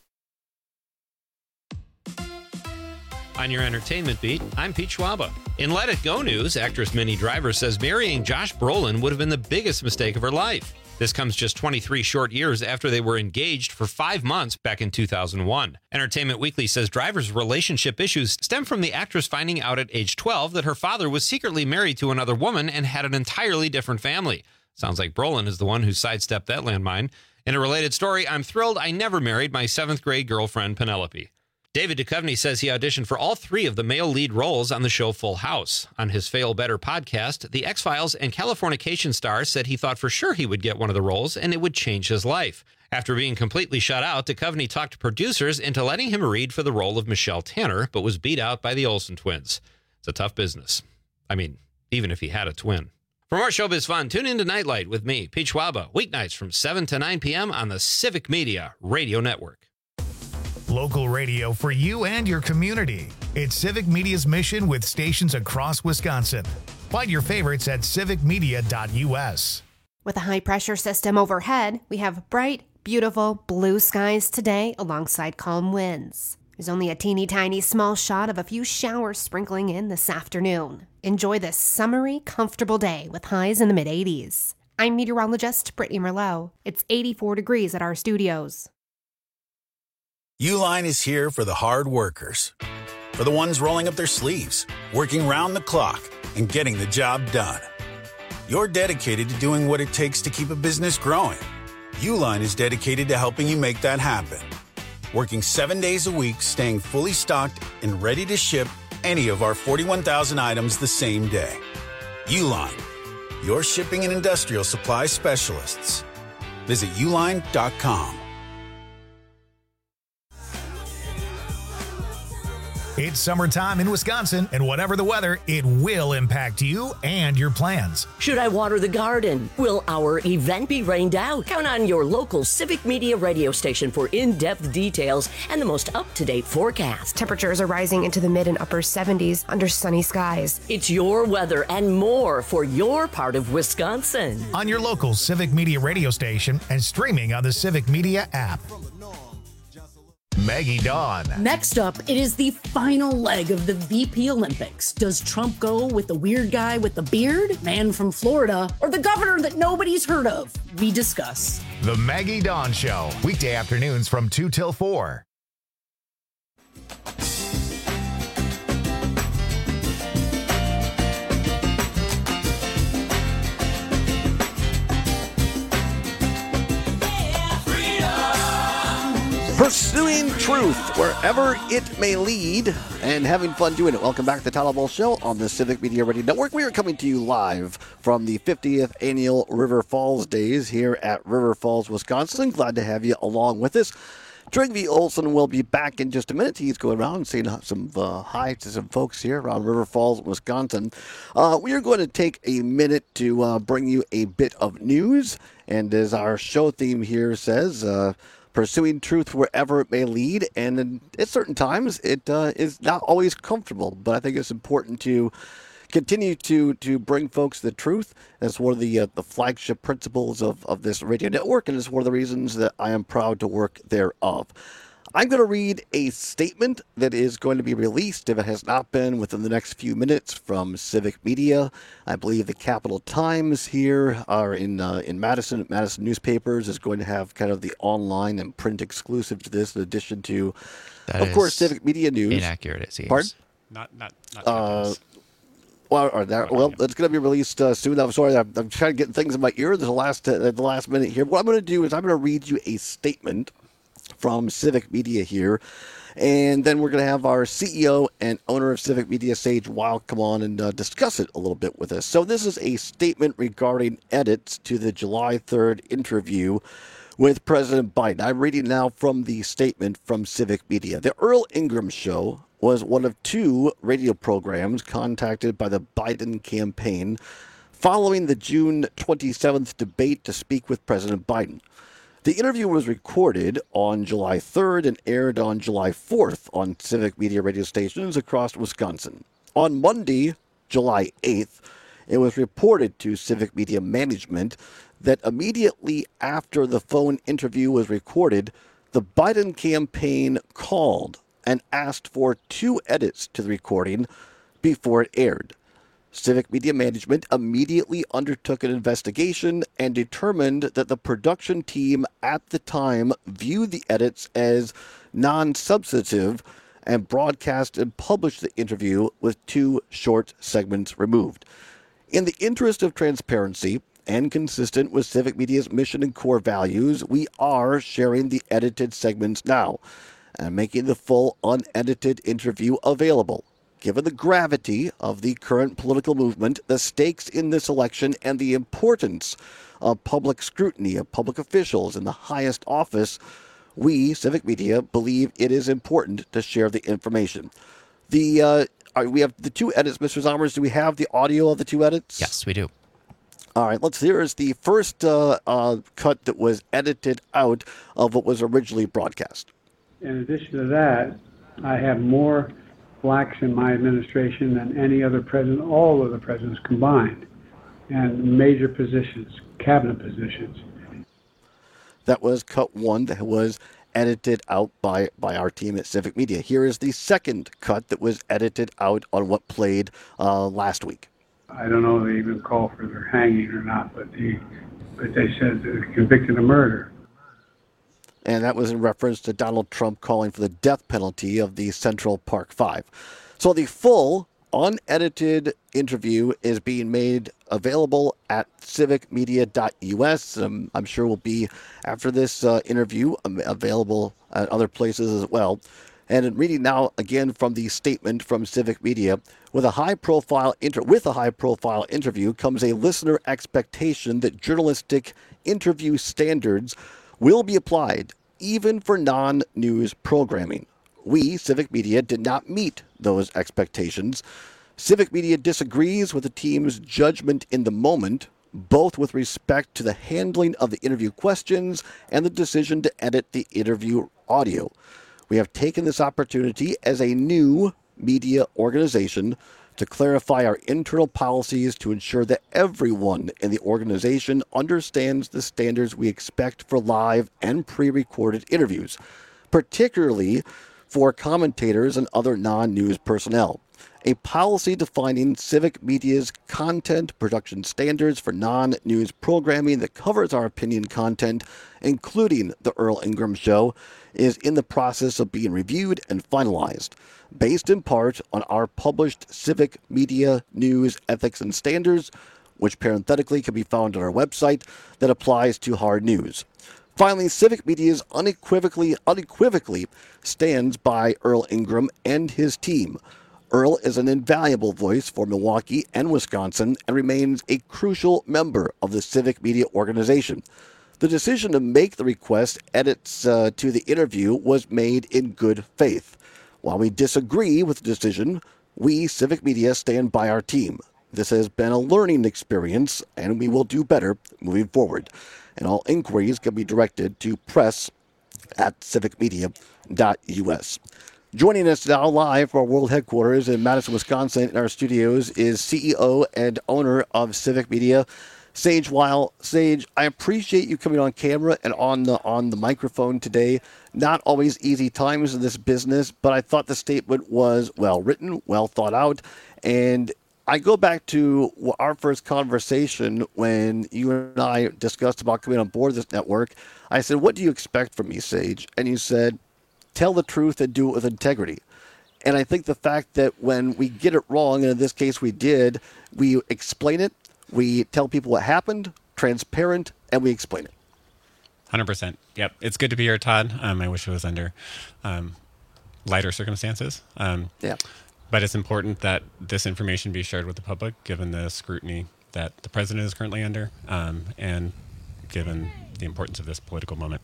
On your entertainment beat, I'm Pete Schwaba. In Let It Go news, actress Minnie Driver says marrying Josh Brolin would have been the biggest mistake of her life. This comes just twenty-three short years after they were engaged for five months back in two thousand one. Entertainment Weekly says Driver's relationship issues stem from the actress finding out at age twelve that her father was secretly married to another woman and had an entirely different family. Sounds like Brolin is the one who sidestepped that landmine. In a related story, I'm thrilled I never married my seventh grade girlfriend, Penelope. David Duchovny says he auditioned for all three of the male lead roles on the show Full House. On his Fail Better podcast, the X-Files and Californication star said he thought for sure he would get one of the roles and it would change his life. After being completely shut out, Duchovny talked to producers into letting him read for the role of Michelle Tanner, but was beat out by the Olsen twins. It's a tough business. I mean, even if he had a twin. For more showbiz fun, tune in to Nightlight with me, Pete Schwaba, weeknights from seven to nine p.m. on the Civic Media Radio Network. Local radio for you and your community. It's Civic Media's mission with stations across Wisconsin. Find your favorites at civic media dot u s. With a high-pressure system overhead, we have bright, beautiful blue skies today alongside calm winds. There's only a teeny tiny small shot of a few showers sprinkling in this afternoon. Enjoy this summery, comfortable day with highs in the mid eighties. I'm meteorologist Brittany Merlot. It's eighty-four degrees at our studios. Uline is here for the hard workers, for the ones rolling up their sleeves, working round the clock, and getting the job done. You're dedicated to doing what it takes to keep a business growing. Uline is dedicated to helping you make that happen. Working seven days a week, staying fully stocked and ready to ship any of our forty-one thousand items the same day. Uline, your shipping and industrial supply specialists. Visit uline dot com. It's summertime in Wisconsin, and whatever the weather, it will impact you and your plans. Should I water the garden? Will our event be rained out? Count on your local Civic Media radio station for in-depth details and the most up-to-date forecast. Temperatures are rising into the mid and upper seventies under sunny skies. It's your weather and more for your part of Wisconsin. On your local Civic Media radio station and streaming on the Civic Media app. Maggie Dawn. Next up, it is the final leg of the V P Olympics. Does Trump go with the weird guy with the beard, man from Florida, or the governor that nobody's heard of? We discuss. The Maggie Dawn Show, weekday afternoons from two till four. Pursuing truth wherever it may lead and having fun doing it. Welcome back to the Tyler Ball Show on the Civic Media Radio Network. We are coming to you live from the fiftieth Annual River Falls Days here at River Falls, Wisconsin. Glad to have you along with us. Trygve Olson will be back in just a minute. He's going around saying some uh, hi to some folks here around River Falls, Wisconsin. Uh, we are going to take a minute to uh, bring you a bit of news. And as our show theme here says, uh, pursuing truth wherever it may lead. And at certain times, it uh, is not always comfortable. But I think it's important to continue to to bring folks the truth. That's one of the uh, the flagship principles of, of this radio network, and it's one of the reasons that I am proud to work thereof. I'm going to read a statement that is going to be released, if it has not been, within the next few minutes from Civic Media. I believe the Capital Times here are in uh, in Madison. Madison Newspapers is going to have kind of the online and print exclusive to this, in addition to, that of course, Civic Media News. Inaccurate, it seems. Pardon? Not, not, not. Uh, Well, or that, well, it's going to be released uh, soon. I'm sorry, I'm, I'm trying to get things in my ear. There's the last, uh, the last minute here. What I'm going to do is I'm going to read you a statement from Civic Media here, and then we're going to have our C E O and owner of Civic Media, Sage Weil, come on and uh, discuss it a little bit with us. So this is a statement regarding edits to the July third interview with President Biden. I'm reading now from the statement from Civic Media. The Earl Ingram Show was one of two radio programs contacted by the Biden campaign following the June twenty-seventh debate to speak with President Biden. The interview was recorded on July third and aired on July fourth on Civic Media radio stations across Wisconsin. On Monday, July eighth, it was reported to Civic Media management that immediately after the phone interview was recorded, the Biden campaign called and asked for two edits to the recording before it aired. Civic Media Management immediately undertook an investigation and determined that the production team at the time viewed the edits as non-substantive and broadcast and published the interview with two short segments removed. In the interest of transparency and consistent with Civic Media's mission and core values, we are sharing the edited segments now and making the full unedited interview available. Given the gravity of the current political movement, the stakes in this election, and the importance of public scrutiny of public officials in the highest office, we, Civic Media, believe it is important to share the information. The uh, are, we have the two edits, Mister Zommers. Do we have the audio of the two edits? Yes, we do. All right, let's hear is the first uh, uh, cut that was edited out of what was originally broadcast. In addition to that, I have more blacks in my administration than any other president, all of the presidents combined, and major positions, cabinet positions. That was cut one that was edited out by, by our team at Civic Media. Here is the second cut that was edited out on what played uh, last week. I don't know if they even call for their hanging or not, but, the, but they said they're convicted of murder. And that was in reference to Donald Trump calling for the death penalty of the Central Park Five. So the full, unedited interview is being made available at civic media dot U S. Um, I'm sure will be, after this uh, interview, um, available at other places as well. And in reading now again from the statement from Civic Media, with a high-profile inter- with a high-profile interview comes a listener expectation that journalistic interview standards will be applied even for non-news programming. We, Civic Media, did not meet those expectations. Civic Media disagrees with the team's judgment in the moment, both with respect to the handling of the interview questions and the decision to edit the interview audio. We have taken this opportunity as a new media organization to clarify our internal policies to ensure that everyone in the organization understands the standards we expect for live and pre-recorded interviews, particularly for commentators and other non-news personnel. A policy defining Civic Media's content production standards for non-news programming that covers our opinion content, including The Earl Ingram Show, is in the process of being reviewed and finalized, based in part on our published Civic Media News Ethics and Standards, which parenthetically can be found on our website, that applies to hard news. Finally, Civic Media unequivocally, unequivocally stands by Earl Ingram and his team. Earl is an invaluable voice for Milwaukee and Wisconsin and remains a crucial member of the Civic Media organization. The decision to make the request edits uh, to the interview was made in good faith. While we disagree with the decision, we, Civic Media, stand by our team. This has been a learning experience, and we will do better moving forward. And all inquiries can be directed to press at civic media dot u s. Joining us now live from our world headquarters in Madison, Wisconsin, in our studios is C E O and owner of Civic Media, Sage Weil. Sage, I appreciate you coming on camera and on the on the microphone today. Not always easy times in this business, but I thought the statement was well written, well thought out, and I go back to our first conversation when you and I discussed about coming on board this network. I said, "What do you expect from me, Sage?" And you said, "Tell the truth and do it with integrity." And I think the fact that when we get it wrong, and in this case we did, we explain it. We tell people what happened, transparent, and we explain it. one hundred percent. Yep. It's good to be here, Todd. Um, I wish it was under um, lighter circumstances. Um, yeah. But it's important that this information be shared with the public, given the scrutiny that the president is currently under, um, and given the importance of this political moment.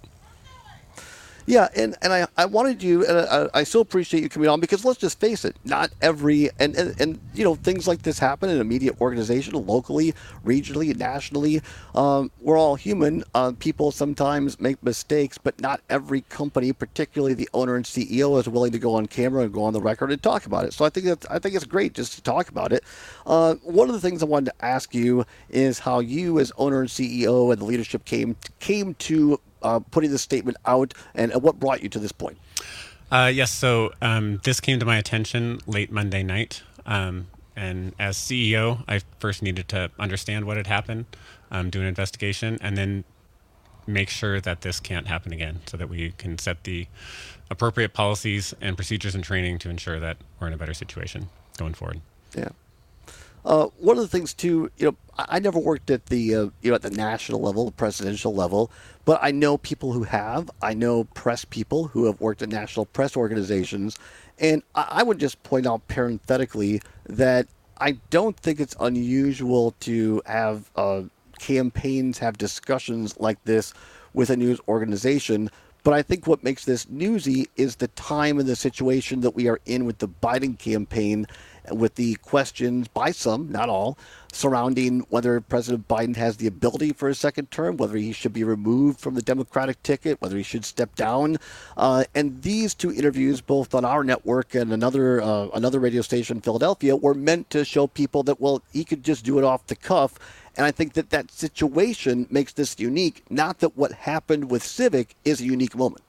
Yeah, and, and I, I wanted you, and I, I still appreciate you coming on, because let's just face it, not every, and, and, and you know, things like this happen in a media organization, locally, regionally, nationally. Um, we're all human. Uh, people sometimes make mistakes, but not every company, particularly the owner and C E O, is willing to go on camera and go on the record and talk about it. So I think that I think it's great just to talk about it. Uh, one of the things I wanted to ask you is how you, as owner and C E O, and the leadership came came to Uh, putting this statement out, and uh, what brought you to this point? Uh, yes, so um, this came to my attention late Monday night. Um, and as C E O, I first needed to understand what had happened, um, do an investigation, and then make sure that this can't happen again so that we can set the appropriate policies and procedures and training to ensure that we're in a better situation going forward. Yeah. Uh, one of the things too, you know, I, I never worked at the, uh, you know, at the national level, the presidential level, but I know people who have. I know press people who have worked at national press organizations, and I, I would just point out parenthetically that I don't think it's unusual to have uh, campaigns have discussions like this with a news organization. But I think what makes this newsy is the time and the situation that we are in with the Biden campaign, with the questions by some, not all, surrounding whether President Biden has the ability for a second term, whether he should be removed from the Democratic ticket, whether he should step down. Uh, and these two interviews, both on our network and another uh, another radio station in Philadelphia, were meant to show people that, well, he could just do it off the cuff. And I think that that situation makes this unique, not that what happened with Civic is a unique moment.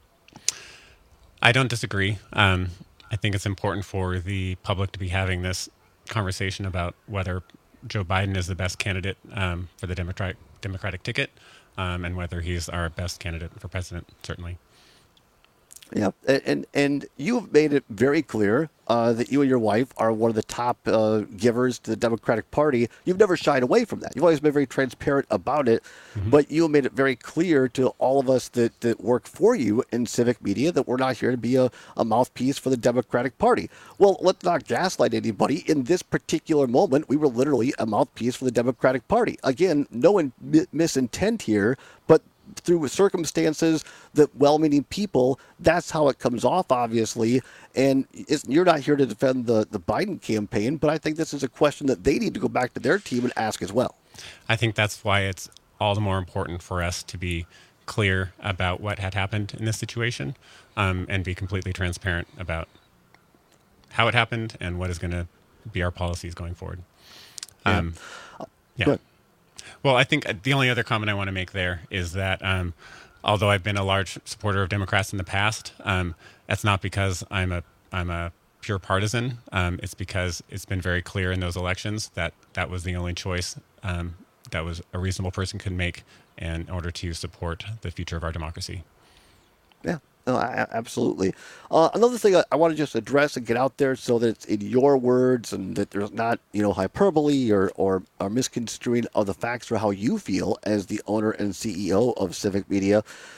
I don't disagree. Um, I think it's important for the public to be having this conversation about whether Joe Biden is the best candidate um, for the Democratic Democratic ticket, um, and whether he's our best candidate for president, certainly. Yeah, and and you have made it very clear uh, that you and your wife are one of the top uh, givers to the Democratic Party. You've never shied away from that. You've always been very transparent about it, mm-hmm. but you have made it very clear to all of us that, that work for you in Civic Media that we're not here to be a, a mouthpiece for the Democratic Party. Well, let's not gaslight anybody. In this particular moment, we were literally a mouthpiece for the Democratic Party. Again, no in, misintent here, but through circumstances that well-meaning people, that's how it comes off, obviously. And it's, you're not here to defend the, the Biden campaign, but I think this is a question that they need to go back to their team and ask as well. I think that's why it's all the more important for us to be clear about what had happened in this situation, um, and be completely transparent about how it happened and what is going to be our policies going forward. Um, yeah. yeah. Well, I think the only other comment I want to make there is that um, although I've been a large supporter of Democrats in the past, um, that's not because I'm a I'm a pure partisan. Um, it's because it's been very clear in those elections that that was the only choice um, that was a reasonable person could make in order to support the future of our democracy. Yeah. No, I, absolutely. Uh, another thing I, I want to just address and get out there so that it's in your words and that there's not, you know, hyperbole or, or, or misconstruing of the facts or how you feel as the owner and C E O of Civic Media.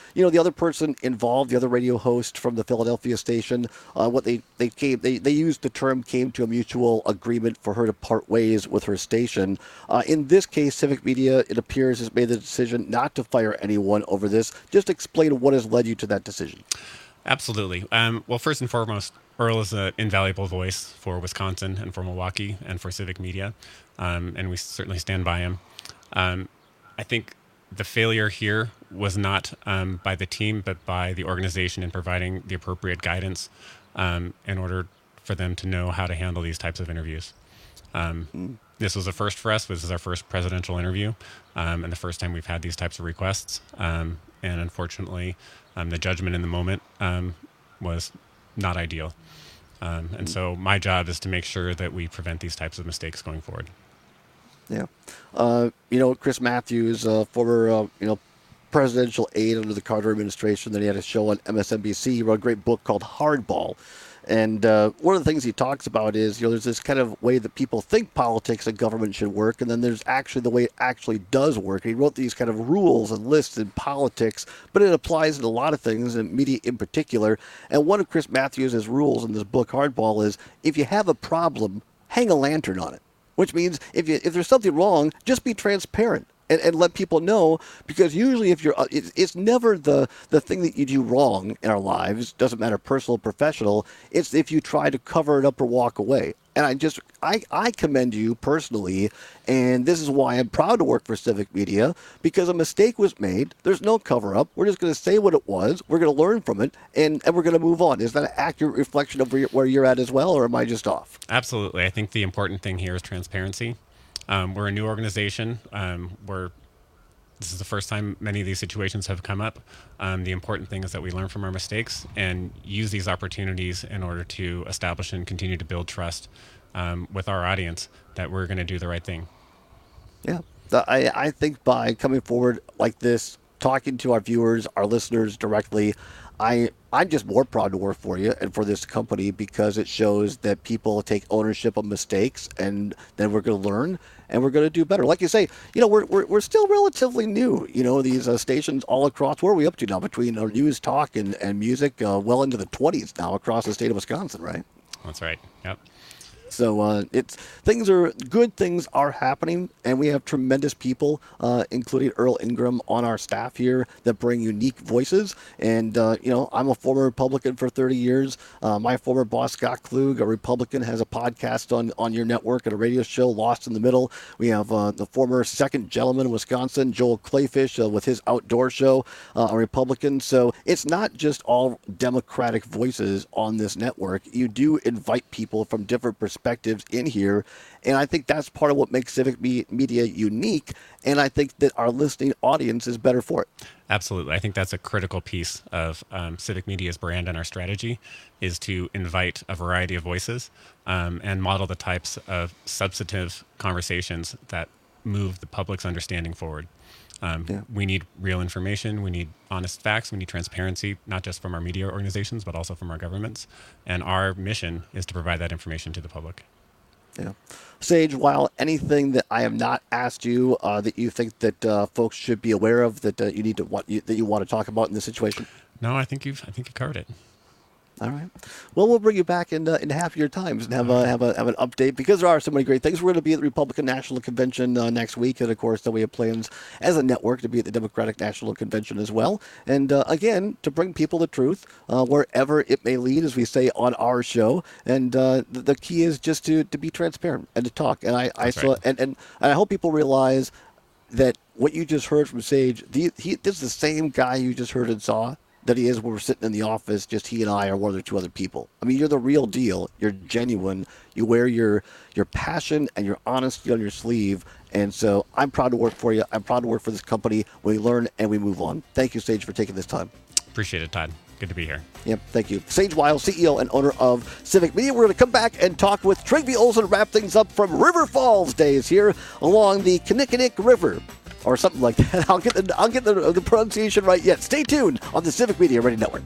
you know, the other person involved, the other radio host from the Philadelphia station, uh, what they, they came, they, they used the term came to a mutual agreement for her to part ways with her station. Uh, in this case, Civic Media, it appears, has made the decision not to fire anyone over this. Just explain what has led you to that decision. Absolutely. Um, well, first and foremost, Earl is an invaluable voice for Wisconsin and for Milwaukee and for Civic Media, um, and we certainly stand by him. Um, I think the failure here was not um, by the team, but by the organization in providing the appropriate guidance um, in order for them to know how to handle these types of interviews. Um, mm. This was a first for us. This is our first presidential interview, um, and the first time we've had these types of requests. Um, and unfortunately, um, the judgment in the moment um, was not ideal. Um, and mm. so my job is to make sure that we prevent these types of mistakes going forward. Yeah. Uh, you know, Chris Matthews, uh, former, uh, you know, presidential aide under the Carter administration, then he had a show on M S N B C. He wrote a great book called Hardball. And uh, one of the things he talks about is, you know, there's this kind of way that people think politics and government should work, and then there's actually the way it actually does work. He wrote these kind of rules and lists in politics, but it applies in a lot of things, and media in particular. And one of Chris Matthews' rules in this book, Hardball, is if you have a problem, hang a lantern on it. Which means if you if there's something wrong, just be transparent and, and let people know, because usually if you're, it's, it's never the, the thing that you do wrong in our lives, doesn't matter personal or professional, it's if you try to cover it up or walk away. And I just, I, I commend you personally, and this is why I'm proud to work for Civic Media, because a mistake was made. There's no cover-up. We're just going to say what it was. We're going to learn from it, and, and we're going to move on. Is that an accurate reflection of where you're, where you're at as well, or am I just off? Absolutely. I think the important thing here is transparency. Um, we're a new organization. Um, we're This is the first time many of these situations have come up. Um, the important thing is that we learn from our mistakes and use these opportunities in order to establish and continue to build trust um, with our audience that we're going to do the right thing. Yeah, I, I think by coming forward like this, talking to our viewers, our listeners directly, I, I'm just more proud to work for you and for this company, because it shows that people take ownership of mistakes, and then we're going to learn and we're going to do better. Like you say, you know, we're we're, we're still relatively new. You know, these uh, stations all across, where are we up to now between our news, talk, and, and music, uh, well into the twenties now across the state of Wisconsin, right? That's right. Yep. So uh, it's things are good. Things are happening, and we have tremendous people, uh, including Earl Ingram, on our staff here that bring unique voices. And uh, you know, I'm a former Republican for thirty years. Uh, my former boss, Scott Klug, a Republican, has a podcast on, on your network and a radio show, Lost in the Middle. We have uh, the former second gentleman in Wisconsin, Joel Clayfish, uh, with his outdoor show, uh, a Republican. So it's not just all Democratic voices on this network. You do invite people from different perspectives. perspectives in here, and I think that's part of what makes Civic Media unique, and I think that our listening audience is better for it. Absolutely. I think that's a critical piece of um, Civic Media's brand and our strategy, is to invite a variety of voices um, and model the types of substantive conversations that move the public's understanding forward. Um, yeah. We need real information. We need honest facts. We need transparency, not just from our media organizations, but also from our governments. And our mission is to provide that information to the public. Yeah. Sage, while anything that I have not asked you uh, that you think that uh, folks should be aware of, that uh, you need to what you, that you want to talk about in this situation? No, I think you've I think you covered it. All right. Well, we'll bring you back in uh, in half your times and have a, have a have an update, because there are so many great things. We're going to be at the Republican National Convention uh, next week, and of course, we have plans as a network to be at the Democratic National Convention as well. And uh, again, to bring people the truth uh, wherever it may lead, as we say on our show. And uh, the, the key is just to, to be transparent and to talk. And I, I saw, right. and, and and I hope people realize that what you just heard from Sage, the, he, this is the same guy you just heard and saw that he is when we're sitting in the office, just he and I, or one or two other people. I mean, you're the real deal. You're genuine. You wear your your passion and your honesty on your sleeve. And so I'm proud to work for you. I'm proud to work for this company. We learn and we move on. Thank you, Sage, for taking this time. Appreciate it, Todd. Good to be here. Yep, thank you. Sage Weil, C E O and owner of Civic Media. We're going to come back and talk with Trygve Olsen, wrap things up from River Falls days here along the Kinnickinnick River, or something like that. I'll get the I'll get the, the pronunciation right yet. Stay tuned on the Civic Media Radio Network.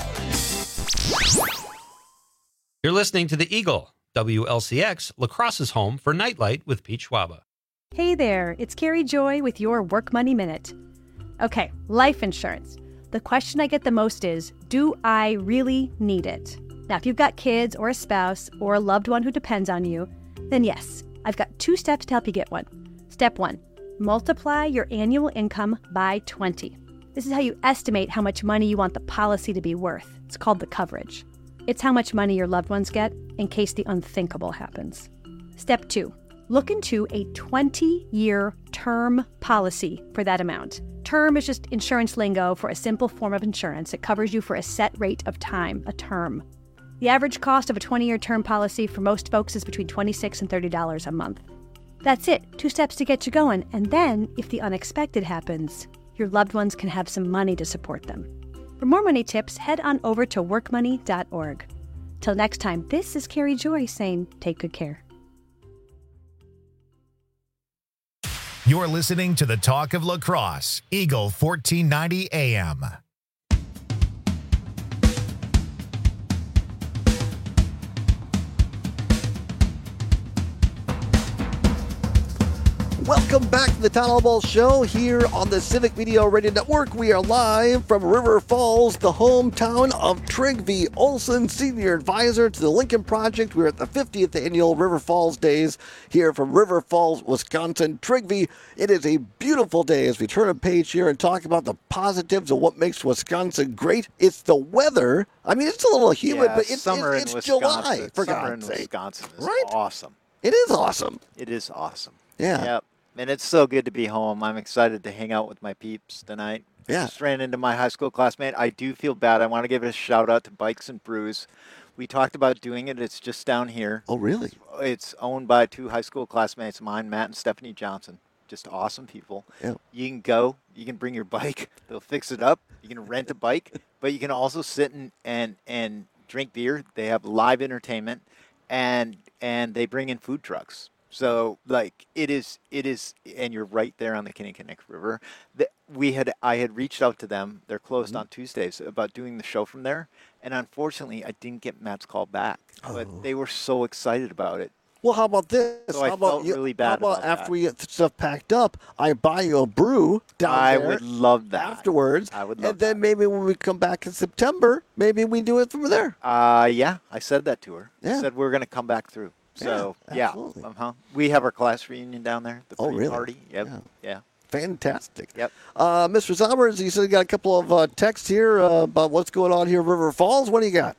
You're listening to the Eagle, W L C X, La Crosse's home for Nightlight with Pete Schwaba. Hey there, it's Carrie Joy with your Work Money Minute. Okay, life insurance. the question I get the most is, do I really need it? Now, if you've got kids or a spouse or a loved one who depends on you, then yes, I've got two steps to help you get one. Step one, multiply your annual income by twenty. This is how you estimate how much money you want the policy to be worth. It's called the coverage. It's how much money your loved ones get in case the unthinkable happens. Step two, look into a twenty-year term policy for that amount. Term is just insurance lingo for a simple form of insurance. It covers you for a set rate of time, a term. The average cost of a twenty-year term policy for most folks is between twenty-six dollars and thirty dollars a month. That's it, two steps to get you going, and then, if the unexpected happens, your loved ones can have some money to support them. For more money tips, head on over to work money dot org. Till next time, this is Carrie Joy saying, take good care. You're listening to the Talk of La Crosse, Eagle fourteen ninety A M. Welcome back to the Town Hall Ball Show here on the Civic Media Radio Network. We are live from River Falls, the hometown of Trygve Olsen, Senior Advisor to the Lincoln Project. We're at the fiftieth Annual River Falls Days here from River Falls, Wisconsin. Trygve, it is a beautiful day as we turn a page here and talk about the positives of what makes Wisconsin great. It's the weather. I mean, it's a little humid, Yeah, but it's, summer it's, in it's Wisconsin. July, for Summer God's in sake. Wisconsin is Right? awesome. It is awesome. It is awesome. Yeah. Yep. And it's so good to be home. I'm excited to hang out with my peeps tonight. Yeah. Just ran into my high school classmate. I do feel bad. I want to give a shout out to Bikes and Brews. We talked about doing it. It's just down here. Oh, really? It's owned by two high school classmates of mine, Matt and Stephanie Johnson. Just awesome people. Yeah. You can go. You can bring your bike. They'll fix it up. You can rent a bike, but you can also sit and and, and drink beer. They have live entertainment, and and they bring in food trucks. So, like, it is, it is, and you're right there on the Kinnickinnick River. The, we had, I had reached out to them. They're closed Mm-hmm. on Tuesdays about doing the show from there, and unfortunately, I didn't get Matt's call back. But Oh. they were so excited about it. Well, how about this? So how I about felt you, really How bad about, about after that. we get the stuff packed up, I buy you a brew down I there would love that. afterwards. I would love and then maybe when we come back in September, maybe we do it from there. Uh, yeah, I said that to her. Yeah. I said we're going to come back through. So, Yeah, yeah, absolutely. uh-huh. We have our class reunion down there, the Oh, really? pre-party. Yep. Yeah. Yeah. Fantastic. Yep. Uh, Mister Zomers, you said you got a couple of uh, texts here uh, about what's going on here in River Falls. What do you got?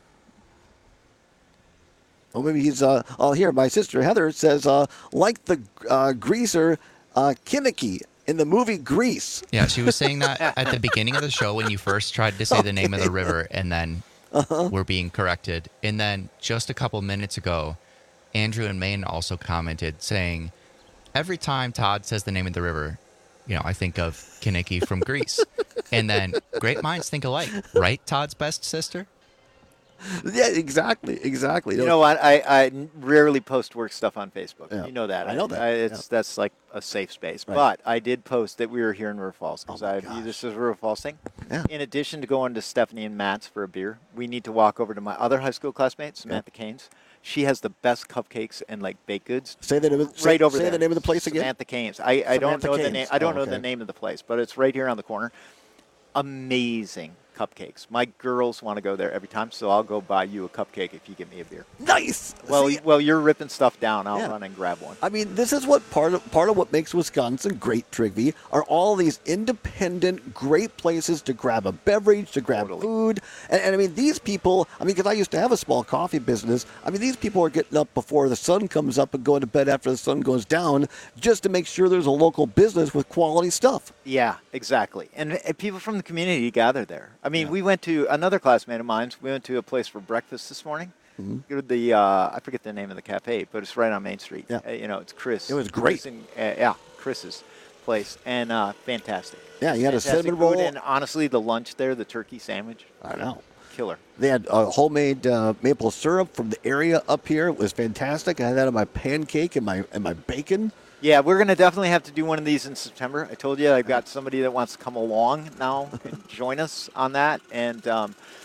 Oh, maybe he's, uh, oh, here, my sister Heather says, uh, like the uh, greaser uh, Kinnicky in the movie Grease. Yeah, she was saying that at the beginning of the show when you first tried to say the name of the river and then Uh-huh. we're being corrected. And then just a couple minutes ago, Andrew and Maine also commented saying, every time Todd says the name of the river, you know, I think of Kinnicky from Grease. And then great minds think alike, right, Todd's best sister? Yeah, exactly, exactly. You know what? I, I rarely post work stuff on Facebook. Yeah. You know that. I know that, I, it's that's like a safe space. Right. But I did post that we were here in River Falls because Oh my I view gosh. this as a River Falls thing. Yeah. In addition to going to Stephanie and Matt's for a beer, we need to walk over to my other high school classmate, Samantha Keynes. She has the best cupcakes and like baked goods. Say the name of, right say, over say there. the name of the place again. Samantha Keynes. I, I don't Samantha know the Keynes. name. I don't Oh, know the okay. name of the place, but it's right here on the corner. Amazing cupcakes. My girls want to go there every time, so I'll go buy you a cupcake if you get me a beer. Nice. Well, See, well, you're ripping stuff down. I'll Yeah. run and grab one. I mean, this is what part of part of what makes Wisconsin great, Trygve, are all these independent, great places to grab a beverage, to grab food. And, and I mean, these people, I mean, because I used to have a small coffee business, I mean, these people are getting up before the sun comes up and going to bed after the sun goes down just to make sure there's a local business with quality stuff. Yeah, exactly. And, and people from the community gather there. I mean, we went to another classmate of mine. We went to a place for breakfast this morning. Mm-hmm. Go to the uh, I forget the name of the cafe, but it's right on Main Street. Yeah. Uh, you know, it's Chris. It was great. Chris and, uh, yeah, Chris's place, and uh, fantastic. Yeah, you had a Fantastic cinnamon food, roll. and honestly, the lunch there, the turkey sandwich. I know. Killer. They had uh, homemade uh, maple syrup from the area up here. It was fantastic. I had that on my pancake and my and my bacon. Yeah, we're going to definitely have to do one of these in September. I told you I've got somebody that wants to come along now and join us on that. And um,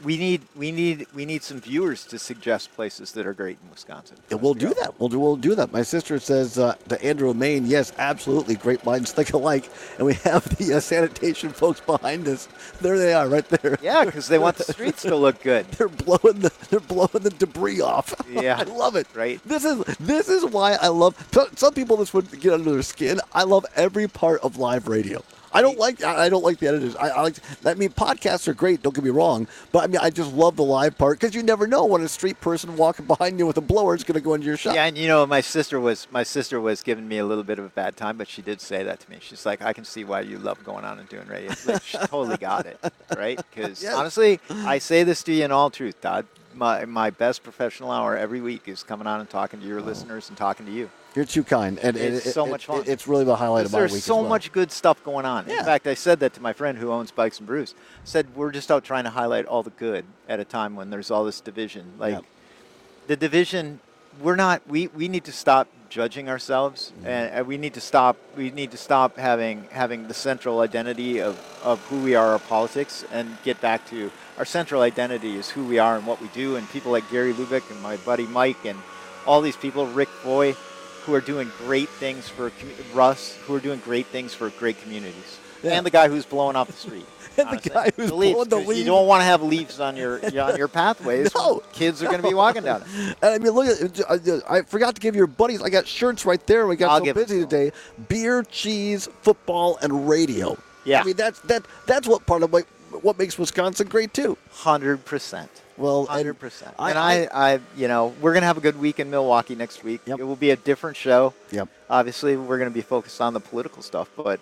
we need we need we need some viewers to suggest places that are great in Wisconsin. And we'll do that. We'll do. We'll do that. My sister says uh, to Andrew and Maine, yes, absolutely, great minds think alike. And we have the uh, sanitation folks behind us. There they are, right there. Yeah, because they want the streets to look good. They're blowing the they're blowing the debris off. Yeah, I love it. Right. This is this is why I love. Some people this would get under their skin. I love every part of live radio. I don't like I don't like the editors. I, I like. I mean, podcasts are great. Don't get me wrong, but I mean, I just love the live part because you never know when a street person walking behind you with a blower is going to go into your shop. Yeah, and you know, my sister was my sister was giving me a little bit of a bad time, but she did say that to me. She's like, "I can see why you love going on and doing radio." Like, she totally got it, right? Because Yes. honestly, I say this to you in all truth, Todd. My my best professional hour every week is coming on and talking to your listeners and talking to you. You're too kind, and It's it, so it, much it, fun. It's really the highlight of my There's week. so as well. much good stuff going on. Yeah. In fact, I said that to my friend who owns Bikes and Brews. I said, we're just out trying to highlight all the good at a time when there's all this division. Like, Yeah. the division, we're not, we, we need to stop judging ourselves, Mm-hmm. and, and we need to stop, we need to stop having, having the central identity of, of who we are, our politics, and get back to our central identity is who we are and what we do, and people like Gary Lubick and my buddy Mike and all these people, Rick Foy, who are doing great things for commu- Russ, who are doing great things for great communities, Yeah. and the guy who's blowing off the street. And the honestly. guy who's The leaves, blowing the 'cause leaves. You don't want to have leaves on your on your pathways. No. Kids are going to be walking down it. And I mean, look at it. I forgot to give your buddies. I got shirts right there. We got I'll so give it busy today. Beer, cheese, football, and radio. Yeah. I mean, that's that. That's what part of what, what makes Wisconsin great too. Hundred percent. Well, Hundred percent. I- And I, I, you know, we're gonna have a good week in Milwaukee next week. Yep. It will be a different show. Yep. Obviously, we're gonna be focused on the political stuff, but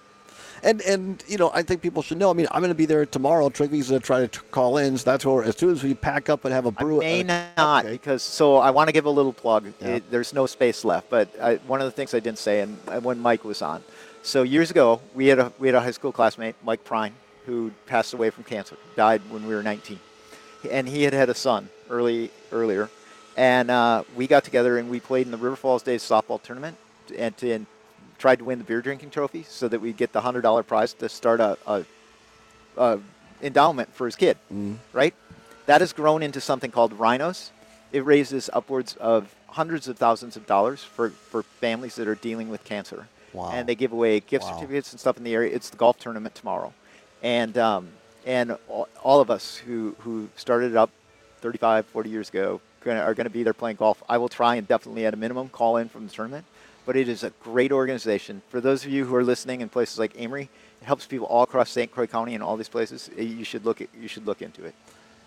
And and you know, I think people should know. I mean, I'm going to be there tomorrow. Trigvy's going to try to t- call in. So that's where as soon as we pack up and have a brew. may uh, not okay. because so I want to give a little plug. Yeah. It, there's no space left, but I, one of the things I didn't say, and and when Mike was on, so years ago we had a we had a high school classmate, Mike Prine, who passed away from cancer, died when we were nineteen, and he had had a son early earlier, and uh, we got together and we played in the River Falls Days softball tournament, and, to, and tried to win the beer drinking trophy so that we get the hundred dollar prize to start a, a, a endowment for his kid, Mm. right? That has grown into something called Rhinos. It raises upwards of hundreds of thousands of dollars for, for families that are dealing with cancer. Wow. And they give away gift Wow. certificates and stuff in the area. It's the golf tournament tomorrow. And um, and all, all of us who, who started it up thirty-five, forty years ago gonna, are going to be there playing golf. I will try and definitely at a minimum call in from the tournament. But it is a great organization. For those of you who are listening in places like Amory, it helps people all across Saint Croix County and all these places. You should look at, you should look into it.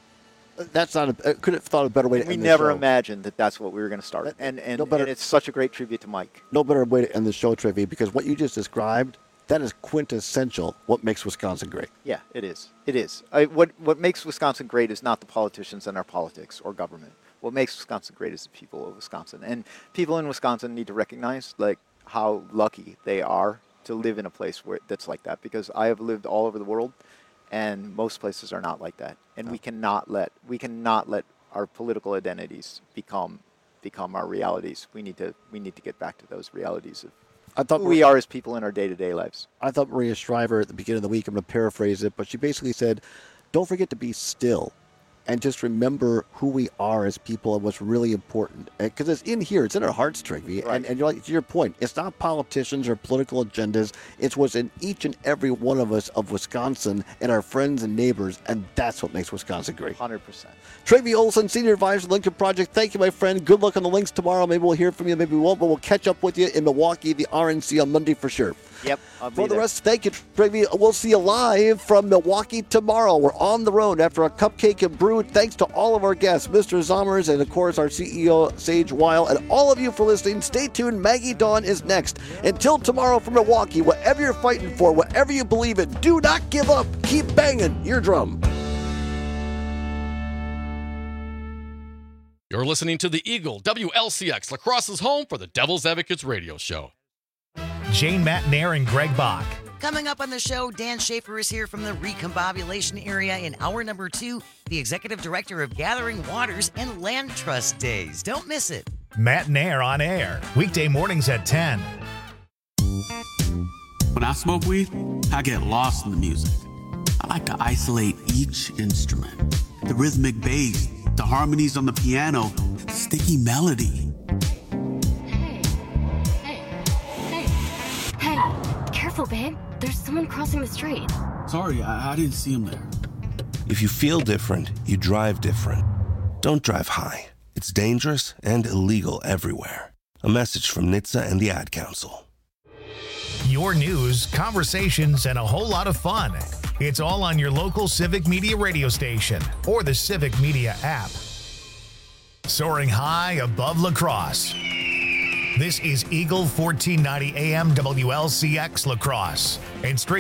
That's not. A, I could have thought of a better way to We end never the show. imagined that that's what we were going to start. And and, no better- and it's such a great tribute to Mike. No better way to end the show, Trivy, because what you just described, that is quintessential what makes Wisconsin great. Yeah, it is. It is. I, what what makes Wisconsin great is not the politicians and our politics or government. What makes Wisconsin great is the people of Wisconsin. And people in Wisconsin need to recognize like how lucky they are to live in a place where that's like that. Because I have lived all over the world, and most places are not like that. And we cannot let we cannot let our political identities become become our realities. We need to we need to get back to those realities of I thought who we are as people in our day-to-day lives. I thought Maria Shriver at the beginning of the week, I'm going to paraphrase it, but she basically said, don't forget to be still and just remember who we are as people and what's really important. Because it's in here, it's in our hearts, Trigby. Right. And, and you're like, to your point, it's not politicians or political agendas. It's what's in each and every one of us of Wisconsin and our friends and neighbors, and that's what makes Wisconsin great. one hundred percent. Trivy Olson, Senior Advisor, Lincoln Project. Thank you, my friend. Good luck on the links tomorrow. Maybe we'll hear from you, maybe we won't, but we'll catch up with you in Milwaukee, the R N C on Monday for sure. Yep. I'll be For the there. rest, thank you, Trivy. We'll see you live from Milwaukee tomorrow. We're on the road after a cupcake and brew. Thanks to all of our guests, Mister Zommers, and of course our C E O, Sage Weil, and all of you for listening. Stay tuned. Maggie Dawn is next. Until tomorrow from Milwaukee, whatever you're fighting for, whatever you believe in, do not give up. Keep banging your drum. You're listening to the Eagle, W L C X, La Crosse's home for the Devil's Advocates radio show. Jane Matnair and Greg Bach. Coming up on the show, Dan Schaefer is here from the Recombobulation area in hour number two, the executive director of Gathering Waters and Land Trust Days. Don't miss it. Matt Nair on air, weekday mornings at ten. When I smoke weed, I get lost in the music. I like to isolate each instrument. the rhythmic bass, the harmonies on the piano, sticky melody. Hey, careful, babe. There's someone crossing the street. Sorry, I, I didn't see him there. If you feel different, you drive different. Don't drive high. It's dangerous and illegal everywhere. A message from N H T S A and the Ad Council. Your news, conversations, and a whole lot of fun. It's all on your local Civic Media radio station or the Civic Media app. Soaring high above La Crosse. This is Eagle fourteen ninety A M W L C X La Crosse and stream